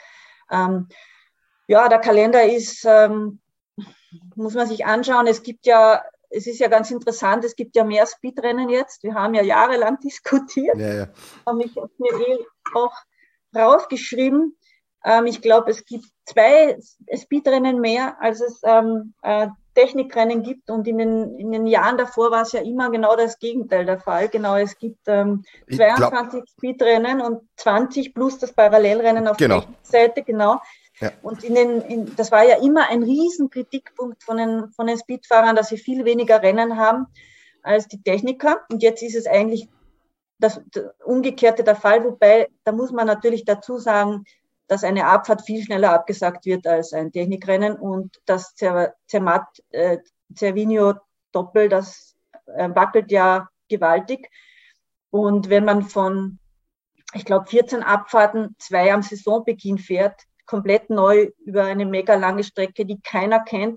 Ja, der Kalender ist, muss man sich anschauen. Es ist ja ganz interessant, es gibt ja mehr Speedrennen jetzt. Wir haben ja jahrelang diskutiert. Ja. Ich habe mir auch rausgeschrieben. Ich glaube, es gibt 2 Speedrennen mehr, als es Technikrennen gibt. Und in den Jahren davor war es ja immer genau das Gegenteil der Fall. Genau, es gibt 22 Speedrennen und 20 plus das Parallelrennen auf der Technikseite, genau. Ja. Und das war ja immer ein riesen Kritikpunkt von den Speedfahrern, dass sie viel weniger Rennen haben als die Techniker. Und jetzt ist es eigentlich das Umgekehrte der Fall, wobei, da muss man natürlich dazu sagen, dass eine Abfahrt viel schneller abgesagt wird als ein Technikrennen und das Cervino-Doppel, das wackelt ja gewaltig. Und wenn man von, ich glaube, 14 Abfahrten 2 am Saisonbeginn fährt, komplett neu über eine mega lange Strecke, die keiner kennt,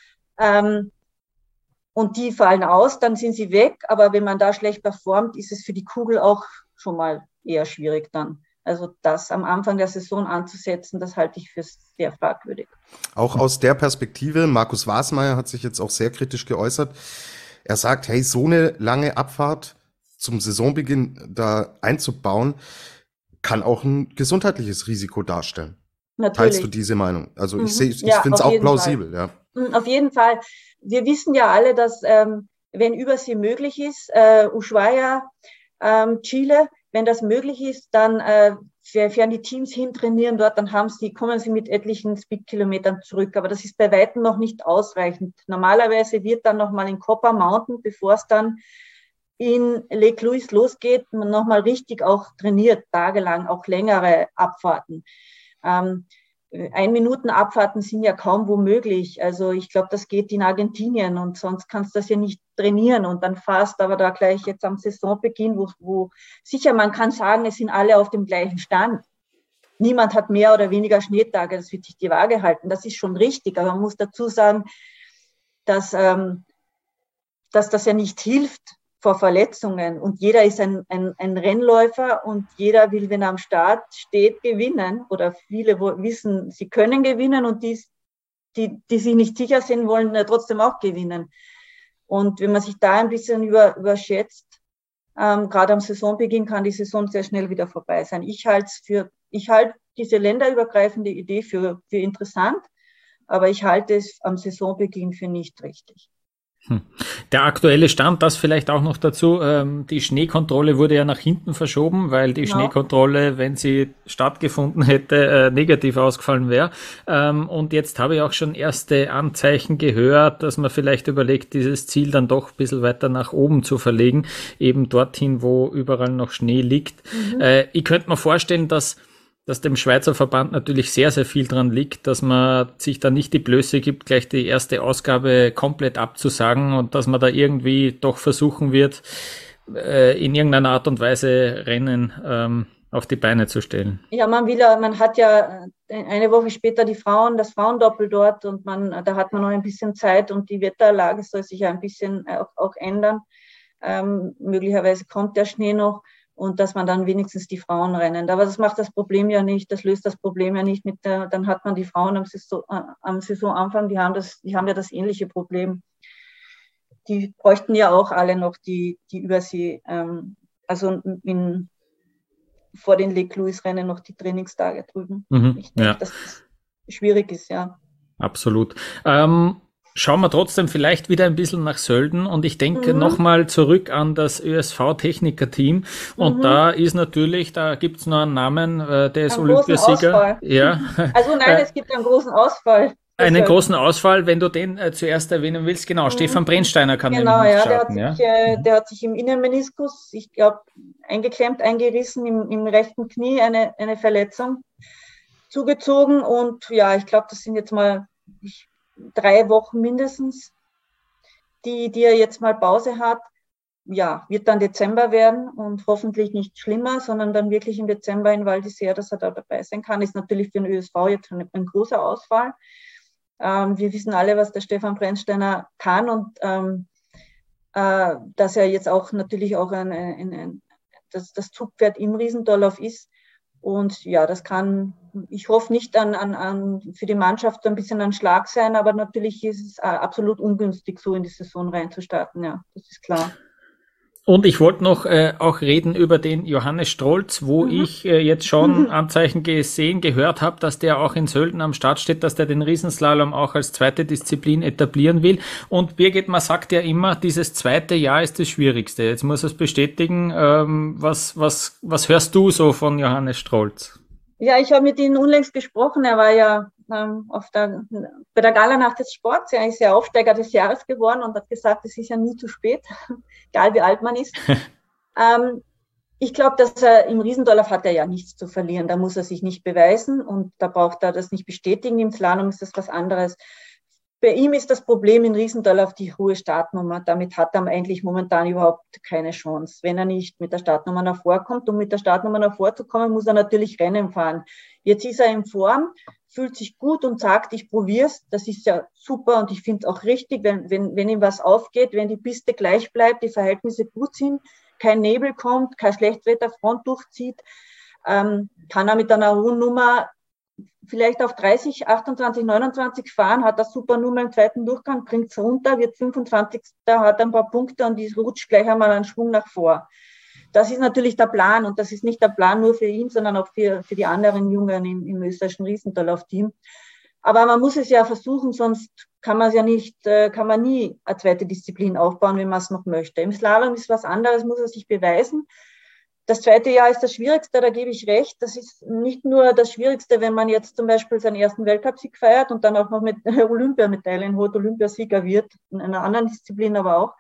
und die fallen aus, dann sind sie weg. Aber wenn man da schlecht performt, ist es für die Kugel auch schon mal eher schwierig dann. Also das am Anfang der Saison anzusetzen, das halte ich für sehr fragwürdig. Auch aus der Perspektive, Markus Wasmeier hat sich jetzt auch sehr kritisch geäußert. Er sagt, hey, so eine lange Abfahrt zum Saisonbeginn da einzubauen, kann auch ein gesundheitliches Risiko darstellen. Natürlich. Teilst du diese Meinung? Also ich finde es auch plausibel, ja. Auf jeden Fall. Wir wissen ja alle, dass wenn Übersee möglich ist, Ushuaia, Chile, wenn das möglich ist, dann fahren die Teams hin, trainieren dort, dann kommen sie mit etlichen Speedkilometern zurück. Aber das ist bei weitem noch nicht ausreichend. Normalerweise wird dann nochmal in Copper Mountain, bevor es dann in Lake Louise losgeht, nochmal richtig auch trainiert, tagelang, auch längere Abfahrten. 1-Minuten-Abfahrten sind ja kaum wo möglich. Also ich glaube, das geht in Argentinien und sonst kannst du das ja nicht trainieren und dann fast aber da gleich jetzt am Saisonbeginn, wo sicher man kann sagen, es sind alle auf dem gleichen Stand. Niemand hat mehr oder weniger Schneetage, das wird sich die Waage halten. Das ist schon richtig, aber man muss dazu sagen, dass das ja nicht hilft vor Verletzungen und jeder ist ein Rennläufer und jeder will, wenn er am Start steht, gewinnen oder viele wissen, sie können gewinnen und die sich nicht sicher sind, wollen trotzdem auch gewinnen. Und wenn man sich da ein bisschen überschätzt, gerade am Saisonbeginn kann die Saison sehr schnell wieder vorbei sein. Ich halte diese länderübergreifende Idee für interessant, aber ich halte es am Saisonbeginn für nicht richtig. Der aktuelle Stand, das vielleicht auch noch dazu, die Schneekontrolle wurde ja nach hinten verschoben, weil die Schneekontrolle, wenn sie stattgefunden hätte, negativ ausgefallen wäre. Und jetzt habe ich auch schon erste Anzeichen gehört, dass man vielleicht überlegt, dieses Ziel dann doch ein bisschen weiter nach oben zu verlegen, eben dorthin, wo überall noch Schnee liegt. Ich könnte mir vorstellen, dass dem Schweizer Verband natürlich sehr, sehr viel dran liegt, dass man sich da nicht die Blöße gibt, gleich die erste Ausgabe komplett abzusagen und dass man da irgendwie doch versuchen wird, in irgendeiner Art und Weise Rennen auf die Beine zu stellen. Ja, man hat ja eine Woche später das Frauendoppel dort und da hat man noch ein bisschen Zeit und die Wetterlage soll sich ja ein bisschen auch ändern. Möglicherweise kommt der Schnee noch. Und dass man dann wenigstens die Frauen rennen. Aber das macht das Problem ja nicht, das löst das Problem ja nicht dann hat man die Frauen am Saisonanfang, die haben ja das ähnliche Problem. Die bräuchten ja auch alle noch die Übersee, vor den Lake Louise Rennen noch die Trainingstage drüben. Ich denke, dass das schwierig ist, ja. Absolut. Schauen wir trotzdem vielleicht wieder ein bisschen nach Sölden und ich denke nochmal zurück an das ÖSV-Techniker-Team und da gibt's noch einen Namen, der ist Olympiasieger. Ja. Also nein, es gibt einen großen Ausfall. Einen großen Ausfall, wenn du den zuerst erwähnen willst, genau, Stefan Brennsteiner kann nämlich nicht starten. Der hat sich im Innenmeniskus, ich glaube, eingeklemmt, eingerissen, im rechten Knie eine Verletzung zugezogen und ja, ich glaube, das sind jetzt mal 3 Wochen mindestens, die er jetzt mal Pause hat. Ja, wird dann Dezember werden und hoffentlich nicht schlimmer, sondern dann wirklich im Dezember in Val d'Isère, dass er da dabei sein kann. Ist natürlich für den ÖSV jetzt ein großer Ausfall. Wir wissen alle, was der Stefan Brennsteiner kann und dass er jetzt auch natürlich auch das Zugpferd im Riesendorlauf ist. Und ja, ich hoffe nicht für die Mannschaft ein bisschen ein Schlag sein, aber natürlich ist es absolut ungünstig, so in die Saison reinzustarten, ja, das ist klar. Und ich wollte noch auch reden über den Johannes Strolz, wo ich jetzt schon Anzeichen gehört habe, dass der auch in Sölden am Start steht, dass der den Riesenslalom auch als zweite Disziplin etablieren will. Und Birgit, man sagt ja immer, dieses zweite Jahr ist das Schwierigste. Jetzt muss er es bestätigen. Was hörst du so von Johannes Strolz? Ja, ich habe mit ihm unlängst gesprochen. Er war ja bei der Gala-Nacht des Sports. Er ist ja Aufsteiger des Jahres geworden und hat gesagt, es ist ja nie zu spät, egal wie alt man ist. Ich glaube, dass im Riesendorlauf hat er ja nichts zu verlieren. Da muss er sich nicht beweisen und da braucht er das nicht bestätigen. Im Slalom ist das was anderes. Bei ihm ist das Problem in Riesendorlauf die hohe Startnummer. Damit hat er eigentlich momentan überhaupt keine Chance. Wenn er nicht mit der Startnummer nach vorkommt, um mit der Startnummer nach vorzukommen, muss er natürlich Rennen fahren. Jetzt ist er in Form, fühlt sich gut und sagt, ich probier's. Das ist ja super und ich finde es auch richtig, wenn ihm was aufgeht, wenn die Piste gleich bleibt, die Verhältnisse gut sind, kein Nebel kommt, kein Schlechtwetterfront durchzieht, kann er mit einer hohen Nummer vielleicht auf 30, 28, 29 fahren, hat das super Nummer im zweiten Durchgang, bringt es runter, wird 25. Hat ein paar Punkte und die rutscht gleich einmal einen Schwung nach vor. Das ist natürlich der Plan und das ist nicht der Plan nur für ihn, sondern auch für die anderen Jungen im österreichischen Riesendorlauf-Team. Aber man muss es ja versuchen, sonst kann man es ja nicht, kann man nie eine zweite Disziplin aufbauen, wenn man es noch möchte. Im Slalom ist was anderes, muss er sich beweisen. Das zweite Jahr ist das Schwierigste, da gebe ich recht. Das ist nicht nur das Schwierigste, wenn man jetzt zum Beispiel seinen ersten Weltcupsieg feiert und dann auch noch mit Olympiamedaillen holt, Olympiasieger wird, in einer anderen Disziplin aber auch.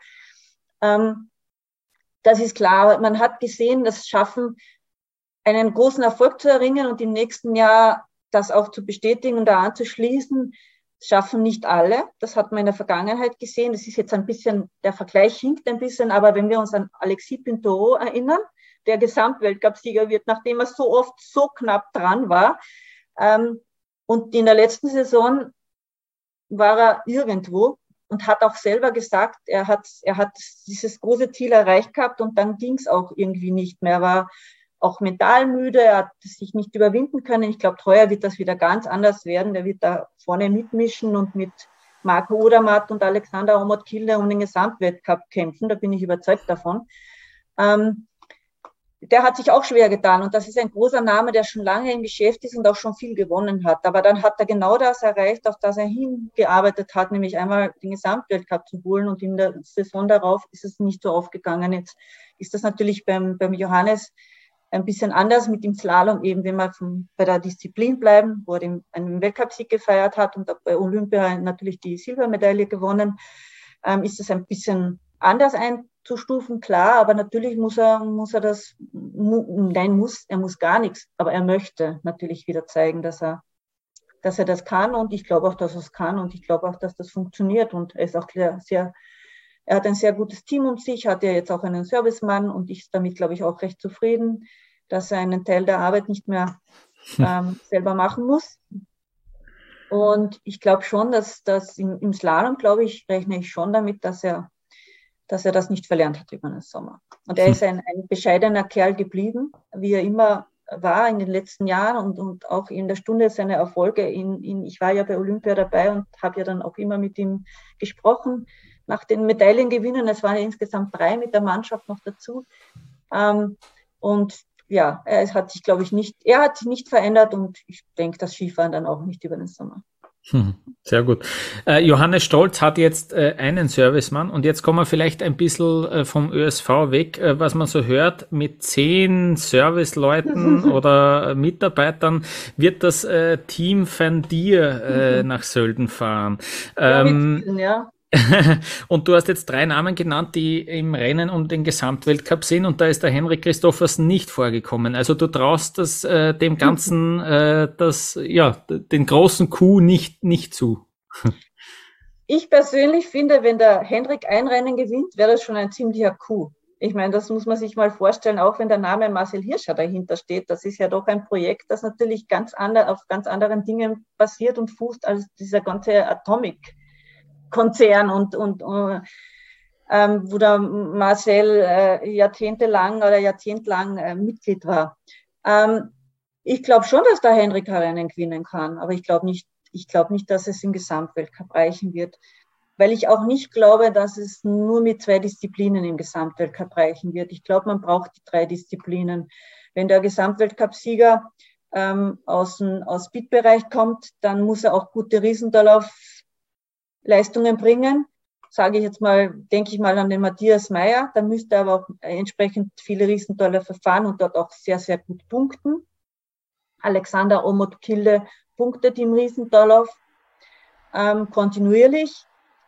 Das ist klar. Man hat gesehen, das Schaffen, einen großen Erfolg zu erringen und im nächsten Jahr das auch zu bestätigen und da anzuschließen, schaffen nicht alle. Das hat man in der Vergangenheit gesehen. Das ist jetzt ein bisschen, der Vergleich hinkt ein bisschen, aber wenn wir uns an Alexis Pinturo erinnern, der Gesamtweltcupsieger wird, nachdem er so oft so knapp dran war. Und in der letzten Saison war er irgendwo und hat auch selber gesagt, er hat dieses große Ziel erreicht gehabt und dann ging es auch irgendwie nicht mehr. Er war auch mental müde, er hat sich nicht überwinden können. Ich glaube, heuer wird das wieder ganz anders werden. Der wird da vorne mitmischen und mit Marco Odermatt und Alexander Omot-Kilde um den Gesamtweltcup kämpfen. Da bin ich überzeugt davon. Der hat sich auch schwer getan und das ist ein großer Name, der schon lange im Geschäft ist und auch schon viel gewonnen hat. Aber dann hat er genau das erreicht, auf das er hingearbeitet hat, nämlich einmal den Gesamtweltcup zu holen und in der Saison darauf ist es nicht so aufgegangen. Jetzt ist das natürlich beim Johannes ein bisschen anders mit dem Slalom, eben wenn wir bei der Disziplin bleiben, wo er einen Weltcupsieg gefeiert hat und bei Olympia natürlich die Silbermedaille gewonnen, ist es ein bisschen anders einzustufen, klar, aber natürlich er muss gar nichts, aber er möchte natürlich wieder zeigen, dass er das kann und ich glaube auch, dass er es kann und ich glaube auch, dass das funktioniert und er ist auch er hat ein sehr gutes Team um sich, hat ja jetzt auch einen Servicemann und ist damit, glaube ich, auch recht zufrieden, dass er einen Teil der Arbeit nicht mehr selber machen muss. Und ich glaube schon, dass im Slalom, glaube ich, rechne ich schon damit, dass er das nicht verlernt hat über den Sommer. Und er ist ein bescheidener Kerl geblieben, wie er immer war in den letzten Jahren und auch in der Stunde seiner Erfolge. Ich war ja bei Olympia dabei und habe ja dann auch immer mit ihm gesprochen nach den Medaillengewinnen. Es waren ja insgesamt 3 mit der Mannschaft noch dazu. Und ja, er hat sich nicht verändert und ich denke, das Skifahren dann auch nicht über den Sommer. Sehr gut. Johannes Stolz hat jetzt einen Servicemann und jetzt kommen wir vielleicht ein bisschen vom ÖSV weg, was man so hört, mit 10 Serviceleuten oder Mitarbeitern wird das Team Van Dier nach Sölden fahren. Ja. Und du hast jetzt 3 Namen genannt, die im Rennen um den Gesamtweltcup sind und da ist der Henrik Christophersen nicht vorgekommen. Also du traust das dem Ganzen den großen Coup nicht zu. Ich persönlich finde, wenn der Henrik ein Rennen gewinnt, wäre das schon ein ziemlicher Coup. Ich meine, das muss man sich mal vorstellen, auch wenn der Name Marcel Hirscher dahinter steht. Das ist ja doch ein Projekt, das natürlich auf ganz anderen Dingen basiert und fußt als dieser ganze Atomic-Konzern und wo der Marcel jahrzehntelang Mitglied war. Ich glaube schon, dass der Henrik Rennen gewinnen kann, aber ich glaube nicht, dass es im Gesamtweltcup reichen wird, weil ich auch nicht glaube, dass es nur mit 2 Disziplinen im Gesamtweltcup reichen wird. Ich glaube, man braucht die 3 Disziplinen. Wenn der Gesamtweltcup-Sieger aus Speed-Bereich kommt, dann muss er auch gute Riesendorlauf-Leistungen bringen. Sage ich jetzt mal, denke ich mal an den Matthias Mayr, dann müsste er aber auch entsprechend viele Riesendorläufe fahren und dort auch sehr, sehr gut punkten. Alexander Omot-Kilde punktet im Riesendorlauf kontinuierlich.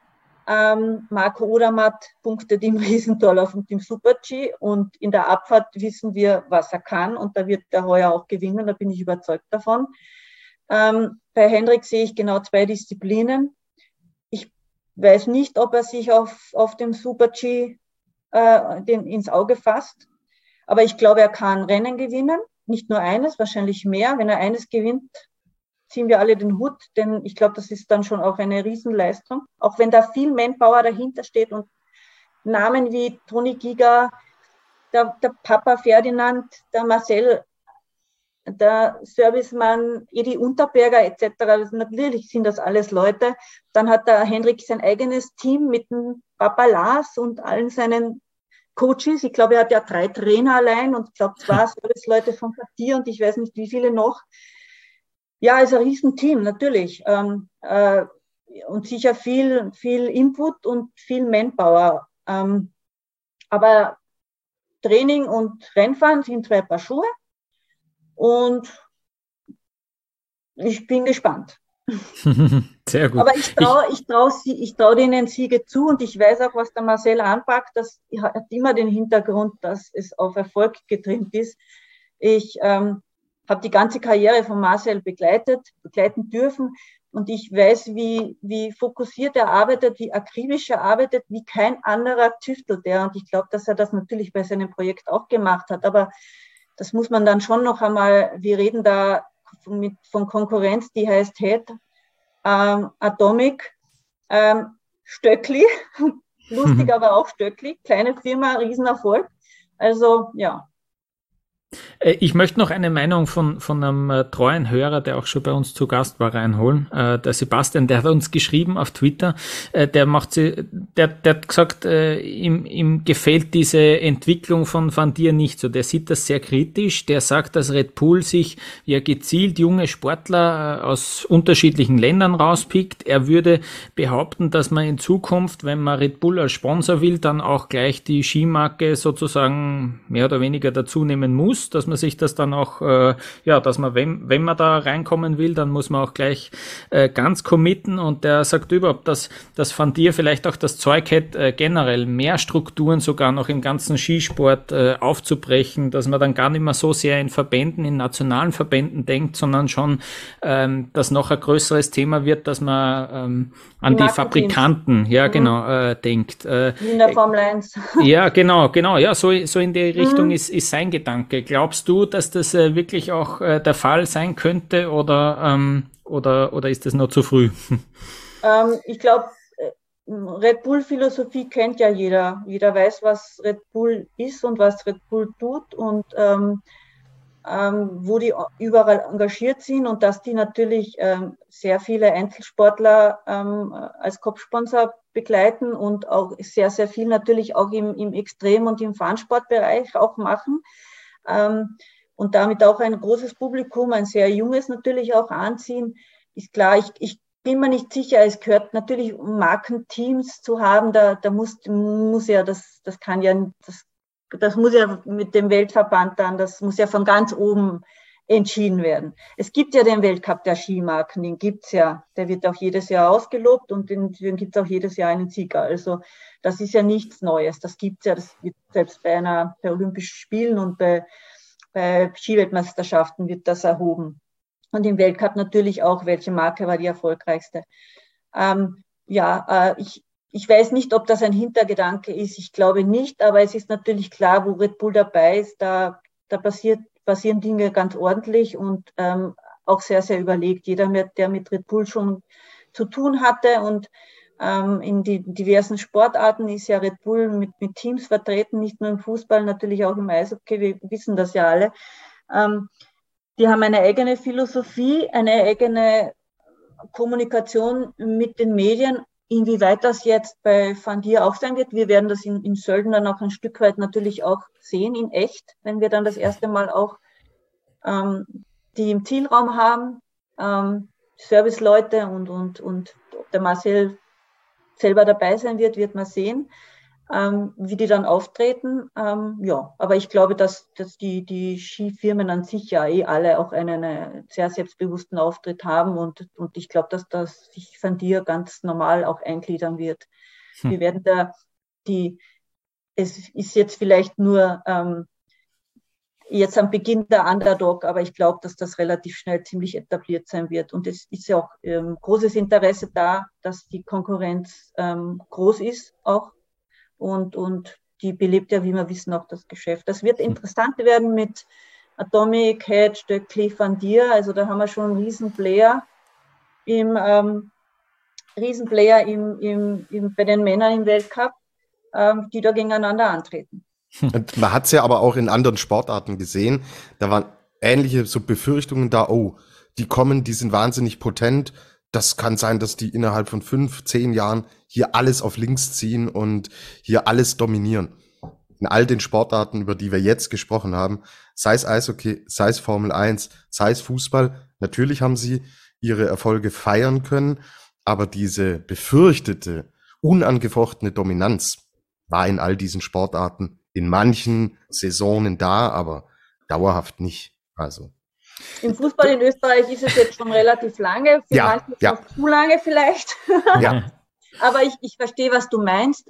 Marco Odermatt punktet im Riesendorlauf und im Super-G und in der Abfahrt wissen wir, was er kann und da wird er heuer auch gewinnen, da bin ich überzeugt davon. Bei Henrik sehe ich genau 2 Disziplinen. Ich weiß nicht, ob er sich auf dem Super-G ins Auge fasst, aber ich glaube, er kann Rennen gewinnen, nicht nur eines, wahrscheinlich mehr. Wenn er eines gewinnt, ziehen wir alle den Hut, denn ich glaube, das ist dann schon auch eine Riesenleistung. Auch wenn da viel Manpower dahinter steht und Namen wie Toni Giga, der Papa Ferdinand, der Marcel, der Servicemann, Edi Unterberger etc. Natürlich sind das alles Leute. Dann hat der Henrik sein eigenes Team mit dem Papa Lars und allen seinen Coaches. Ich glaube, er hat ja 3 Trainer allein und ich glaube 2 Serviceleute von Quartier und ich weiß nicht, wie viele noch. Ja, ist ein Riesenteam, natürlich. Und sicher viel Input und viel Manpower. Aber Training und Rennfahren sind 2 Paar Schuhe. Und ich bin gespannt. Sehr gut. Aber ich trau denen Siege zu und ich weiß auch, was der Marcel anpackt. Das hat immer den Hintergrund, dass es auf Erfolg getrimmt ist. Ich habe die ganze Karriere von Marcel begleiten dürfen und ich weiß, wie fokussiert er arbeitet, wie akribisch er arbeitet, wie kein anderer tüftelt er. Und ich glaube, dass er das natürlich bei seinem Projekt auch gemacht hat. Aber das muss man dann schon noch einmal, wir reden da von Konkurrenz, die heißt Head, Atomic, Stöckli, lustig, aber auch Stöckli, kleine Firma, Riesenerfolg. Also, ja. Ich möchte noch eine Meinung von einem treuen Hörer, der auch schon bei uns zu Gast war, reinholen. Der Sebastian, der hat uns geschrieben auf Twitter, der hat gesagt, ihm gefällt diese Entwicklung von Van Dier nicht so. Der sieht das sehr kritisch. Der sagt, dass Red Bull sich ja gezielt junge Sportler aus unterschiedlichen Ländern rauspickt. Er würde behaupten, dass man in Zukunft, wenn man Red Bull als Sponsor will, dann auch gleich die Skimarke sozusagen mehr oder weniger dazu nehmen muss, dass man sich das dann auch, dass man, wenn man da reinkommen will, dann muss man auch gleich ganz committen und der sagt überhaupt, dass Van Dier vielleicht auch das Zeug hätte, generell mehr Strukturen sogar noch im ganzen Skisport aufzubrechen, dass man dann gar nicht mehr so sehr in Verbänden, in nationalen Verbänden denkt, sondern schon, dass noch ein größeres Thema wird, dass man an die Fabrikanten, denkt. Wie in der Formel 1. Ja, genau, ja, so in die Richtung ist sein Gedanke. Glaubst du, dass das wirklich auch der Fall sein könnte oder ist das noch zu früh? Ich glaube, Red Bull-Philosophie kennt ja jeder. Jeder weiß, was Red Bull ist und was Red Bull tut und wo die überall engagiert sind und dass die natürlich sehr viele Einzelsportler als Kopfsponsor begleiten und auch sehr, sehr viel natürlich auch im Extrem- und im Fahrensportbereich auch machen. Und damit auch ein großes Publikum, ein sehr junges natürlich auch anziehen, ist klar. Ich bin mir nicht sicher, es gehört natürlich, um Markenteams zu haben, da muss ja, das muss ja mit dem Weltverband dann, das muss ja von ganz oben entschieden werden. Es gibt ja den Weltcup der Skimarken, den gibt's ja, der wird auch jedes Jahr ausgelobt und den gibt's auch jedes Jahr einen Sieger. Also das ist ja nichts Neues, das gibt's ja, das wird selbst bei Olympischen Spielen und bei Skiweltmeisterschaften wird das erhoben. Und im Weltcup natürlich auch, welche Marke war die erfolgreichste. Ich weiß nicht, ob das ein Hintergedanke ist. Ich glaube nicht, aber es ist natürlich klar, wo Red Bull dabei ist, da passieren Dinge ganz ordentlich und auch sehr, sehr überlegt. Jeder, der mit Red Bull schon zu tun hatte und in die diversen Sportarten ist ja Red Bull mit Teams vertreten, nicht nur im Fußball, natürlich auch im Eishockey, wir wissen das ja alle. Die haben eine eigene Philosophie, eine eigene Kommunikation mit den Medien. Inwieweit das jetzt bei Van Dier auch sein wird, wir werden das in Sölden dann auch ein Stück weit natürlich auch sehen, in echt, wenn wir dann das erste Mal auch die im Zielraum haben, Serviceleute und ob der Marcel selber dabei sein wird man sehen, wie die dann auftreten. Aber ich glaube, dass die Skifirmen an sich ja alle auch einen sehr selbstbewussten Auftritt haben und ich glaube, dass das sich Van Dier ganz normal auch eingliedern wird. Wir werden es ist jetzt vielleicht nur jetzt am Beginn der Underdog, aber ich glaube, dass das relativ schnell ziemlich etabliert sein wird. Und es ist ja auch großes Interesse da, dass die Konkurrenz groß ist auch. Und die belebt ja, wie wir wissen, auch das Geschäft. Das wird interessant werden mit Atomic, Head, Stöckli, Van Dier. Also da haben wir schon einen Riesenplayer bei den Männern im Weltcup, die da gegeneinander antreten. Und man hat es ja aber auch in anderen Sportarten gesehen. Da waren ähnliche so Befürchtungen da, die kommen, die sind wahnsinnig potent. Das kann sein, dass die innerhalb von 5, 10 Jahren hier alles auf links ziehen und hier alles dominieren. in all den Sportarten, über die wir jetzt gesprochen haben, sei es Eishockey, sei es Formel 1, sei es Fußball, natürlich haben sie ihre Erfolge feiern können, aber diese befürchtete, unangefochtene Dominanz war in all diesen Sportarten in manchen Saisonen da, aber dauerhaft nicht. Also. Im Fußball in Österreich ist es jetzt schon relativ lange, für manche noch zu lange vielleicht. Ja. Aber ich verstehe, was du meinst.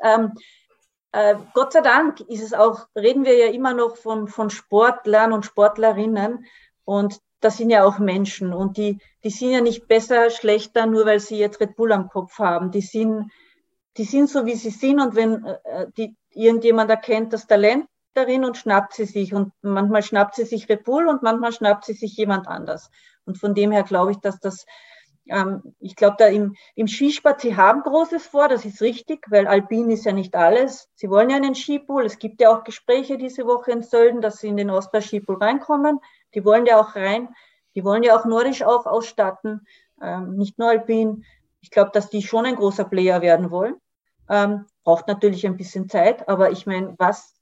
Gott sei Dank ist es auch, reden wir ja immer noch von Sportlern und Sportlerinnen, und das sind ja auch Menschen, und die sind ja nicht besser, schlechter, nur weil sie jetzt Red Bull am Kopf haben. Die sind so, wie sie sind, und wenn irgendjemand erkennt das Talent darin und schnappt sie sich, und manchmal schnappt sie sich Red Bull und manchmal schnappt sie sich jemand anders. Und von dem her glaube ich, dass das, ich glaube, da im Skisport, sie haben Großes vor, das ist richtig, weil Alpin ist ja nicht alles. Sie wollen ja einen Skipool. Es gibt ja auch Gespräche diese Woche in Sölden, dass sie in den Austria-Skipool reinkommen. Die wollen ja auch rein. Die wollen ja auch Nordisch auch ausstatten, nicht nur Alpin. Ich glaube, dass die schon ein großer Player werden wollen. Braucht natürlich ein bisschen Zeit, aber ich meine, was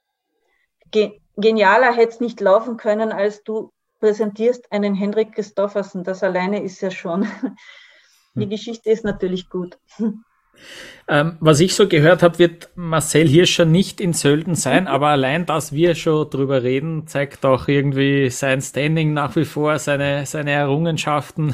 genialer hätte es nicht laufen können, als du präsentierst einen Henrik Christoffersen. Das alleine ist ja schon, die Geschichte ist natürlich gut. Was ich so gehört habe, wird Marcel Hirscher nicht in Sölden sein, aber allein, dass wir schon drüber reden, zeigt auch irgendwie sein Standing nach wie vor, seine Errungenschaften.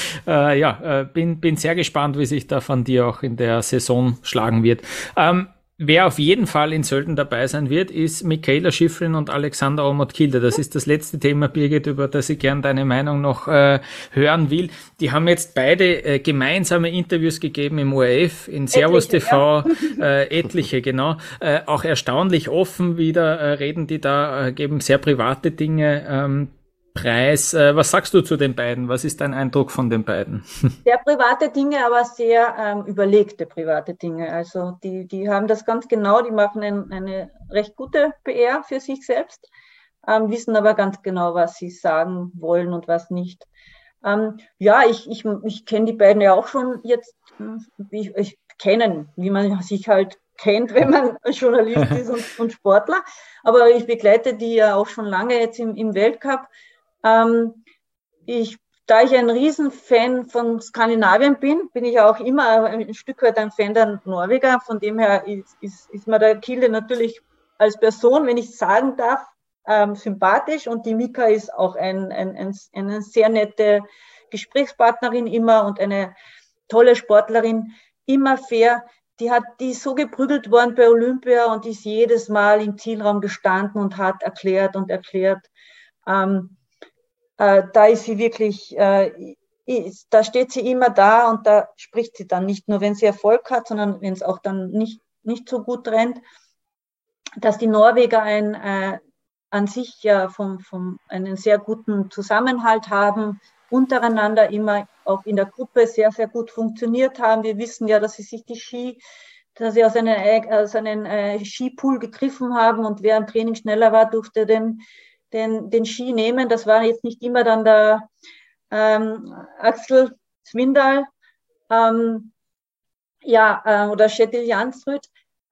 Bin sehr gespannt, wie sich da von dir auch in der Saison schlagen wird. Wer auf jeden Fall in Sölden dabei sein wird, ist Michaela Schifrin und Alexander Aamodt-Kilde. Das ist das letzte Thema, Birgit, über das ich gern deine Meinung noch hören will. Die haben jetzt beide gemeinsame Interviews gegeben im ORF, in Servus TV, etliche, genau. Auch erstaunlich offen wieder reden die da, geben sehr private Dinge preis. Was sagst du zu den beiden? Was ist dein Eindruck von den beiden? Sehr private Dinge, aber sehr überlegte private Dinge. Also die haben das ganz genau, die machen eine recht gute PR für sich selbst, wissen aber ganz genau, was sie sagen wollen und was nicht. Ich kenne die beiden ja auch schon jetzt, ich kenne, wie man sich halt kennt, wenn man Journalist ist und Sportler, aber ich begleite die ja auch schon lange jetzt im Weltcup. Da ich ein Riesenfan von Skandinavien bin ich auch immer ein Stück weit ein Fan der Norweger. Von dem her ist mir der Kilde natürlich als Person, wenn ich sagen darf, sympathisch. Und die Mika ist auch eine sehr nette Gesprächspartnerin immer und eine tolle Sportlerin, immer fair. Die ist so geprügelt worden bei Olympia und ist jedes Mal im Zielraum gestanden und hat erklärt. Da ist sie wirklich, da steht sie immer da und da spricht sie dann nicht nur, wenn sie Erfolg hat, sondern wenn es auch dann nicht so gut rennt. Dass die Norweger an sich ja einen sehr guten Zusammenhalt haben, untereinander immer auch in der Gruppe sehr, sehr gut funktioniert haben. Wir wissen ja, dass sie aus einem Skipool gegriffen haben, und wer im Training schneller war, durfte den Ski nehmen. Das war jetzt nicht immer dann der Axel Zwindal oder Kjetil Jansrud.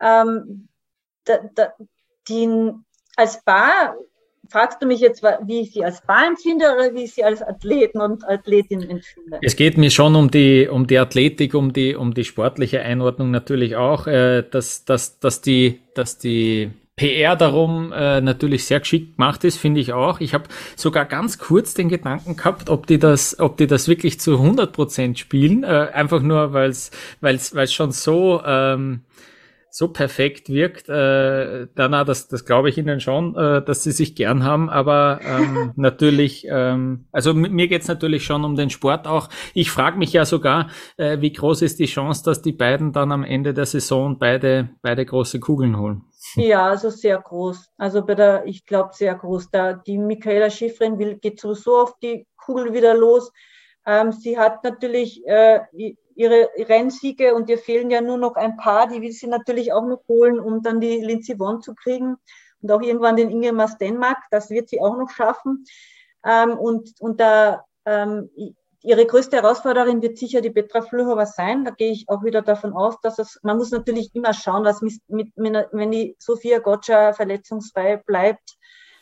Als Paar, fragst du mich jetzt, wie ich sie als Paar empfinde oder wie ich sie als Athleten und Athletin empfinde? Es geht mir schon um die Athletik, um die sportliche Einordnung natürlich auch, dass die PR darum natürlich sehr geschickt gemacht ist, finde ich auch. Ich habe sogar ganz kurz den Gedanken gehabt, ob die das wirklich zu 100% spielen, einfach nur, weil es schon so perfekt wirkt. Das glaube ich Ihnen schon, dass sie sich gern haben, aber natürlich, also mir geht's natürlich schon um den Sport auch. Ich frage mich ja sogar, wie groß ist die Chance, dass die beiden dann am Ende der Saison beide große Kugeln holen? Ja, also sehr groß. Also ich glaube sehr groß. Die Michaela Schifrin geht sowieso auf die Kugel wieder los. Sie hat natürlich ihre Rennsiege und ihr fehlen ja nur noch ein paar, die will sie natürlich auch noch holen, um dann die Lindsey Vonn zu kriegen und auch irgendwann den Ingemar Stenmark, das wird sie auch noch schaffen. ihre größte Herausforderin wird sicher die Petra Vlhova sein. Da gehe ich auch wieder davon aus, dass man muss natürlich immer schauen, was wenn die Sofia Gotcha verletzungsfrei bleibt,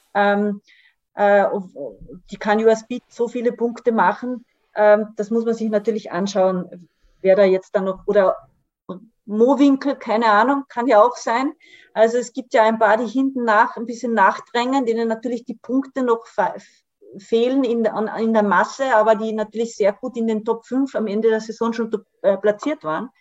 die kann über Speed so viele Punkte machen. Das muss man sich natürlich anschauen, wer da jetzt dann noch, oder Mowinkel, keine Ahnung, kann ja auch sein. Also es gibt ja ein paar, die hinten ein bisschen nachdrängen, denen natürlich die Punkte noch fehlen in der Masse, aber die natürlich sehr gut in den Top 5 am Ende der Saison schon platziert waren.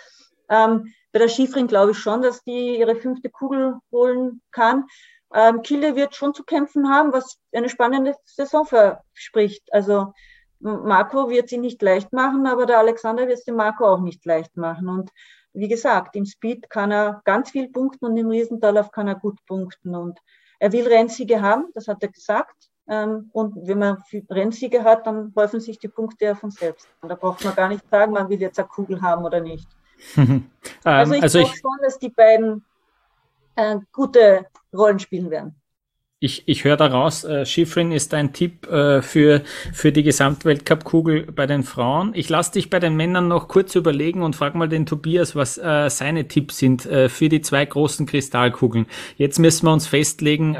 Bei der Schifrin glaube ich schon, dass die ihre 5. Kugel holen kann. Kilde wird schon zu kämpfen haben, was eine spannende Saison verspricht. Also Marco wird sie nicht leicht machen, aber der Alexander wird es dem Marco auch nicht leicht machen. Und wie gesagt, im Speed kann er ganz viel punkten und im Riesentallauf kann er gut punkten. Und er will Rennsiege haben, das hat er gesagt. Und wenn man Rennsiege hat, dann häufen sich die Punkte ja von selbst. Und da braucht man gar nicht sagen, man will jetzt eine Kugel haben oder nicht. Also ich glaube schon, dass die beiden gute Rollen spielen werden. Ich höre daraus, Schifrin ist ein Tipp für die Gesamtweltcup-Kugel bei den Frauen. Ich lasse dich bei den Männern noch kurz überlegen und frage mal den Tobias, was seine Tipps sind für die 2 großen Kristallkugeln. Jetzt müssen wir uns festlegen,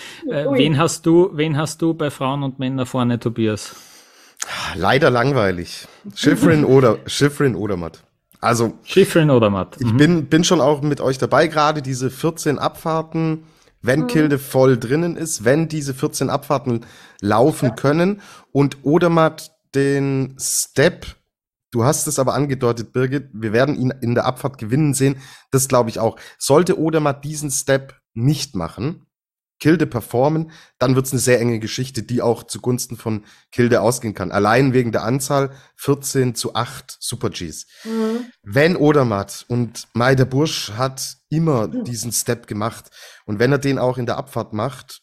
wen hast du bei Frauen und Männern vorne, Tobias? Leider langweilig. Schifrin Odermatt. Also Schifrin Odermatt. Ich bin schon auch mit euch dabei, gerade diese 14 Abfahrten. Wenn Kilde voll drinnen ist, wenn diese 14 Abfahrten laufen können und Odermatt den Step, du hast es aber angedeutet, Birgit, wir werden ihn in der Abfahrt gewinnen sehen, das glaube ich auch. Sollte Odermatt diesen Step nicht machen, Kilde performen, dann wird es eine sehr enge Geschichte, die auch zugunsten von Kilde ausgehen kann. Allein wegen der Anzahl 14:8 Super-Gs. Wenn Odermatt, und der Bursch hat immer diesen Step gemacht, und wenn er den auch in der Abfahrt macht,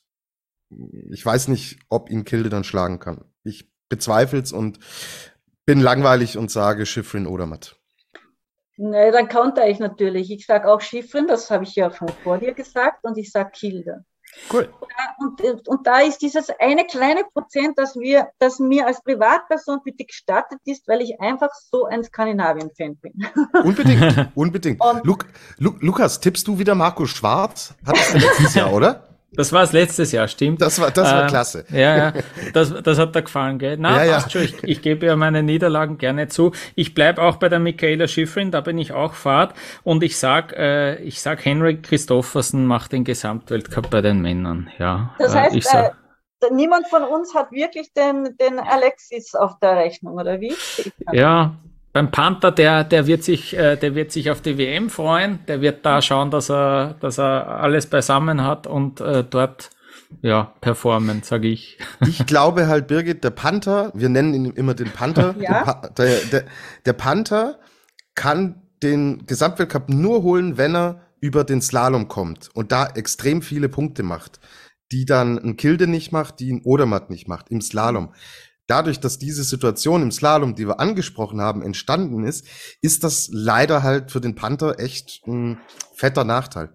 ich weiß nicht, ob ihn Kilde dann schlagen kann. Ich bezweifle es und bin langweilig und sage Schifrin Odermatt. Nee, dann counter ich natürlich. Ich sage auch Schifrin, das habe ich ja schon vor dir gesagt, und ich sage Kilde. Cool. Und da ist dieses eine kleine Prozent, das mir als Privatperson bitte gestattet ist, weil ich einfach so ein Skandinavien-Fan bin. Unbedingt. Lukas, tippst du wieder Marco Schwarz? Hattest du letztes Jahr, oder? Das war es letztes Jahr, stimmt. Das war klasse. Ja, das hat dir gefallen, gell? Na, passt schon, ich gebe ja meine Niederlagen gerne zu. Ich bleib auch bei der Michaela Schifrin, da bin ich auch Fahrt. Und ich sag Henrik Kristoffersen macht den Gesamtweltcup bei den Männern, ja. Das heißt, niemand von uns hat wirklich den Alexis auf der Rechnung, oder wie? Ja. Beim Panther, der wird sich auf die WM freuen. Der wird da schauen, dass er alles beisammen hat und dort performen, sage ich. Ich glaube halt, Birgit, der Panther, wir nennen ihn immer den Panther. Ja? Der Panther kann den Gesamtweltcup nur holen, wenn er über den Slalom kommt und da extrem viele Punkte macht, die dann ein Kilde nicht macht, die ein Odermatt nicht macht im Slalom. Dadurch, dass diese Situation im Slalom, die wir angesprochen haben, entstanden ist, ist das leider halt für den Panther echt ein fetter Nachteil.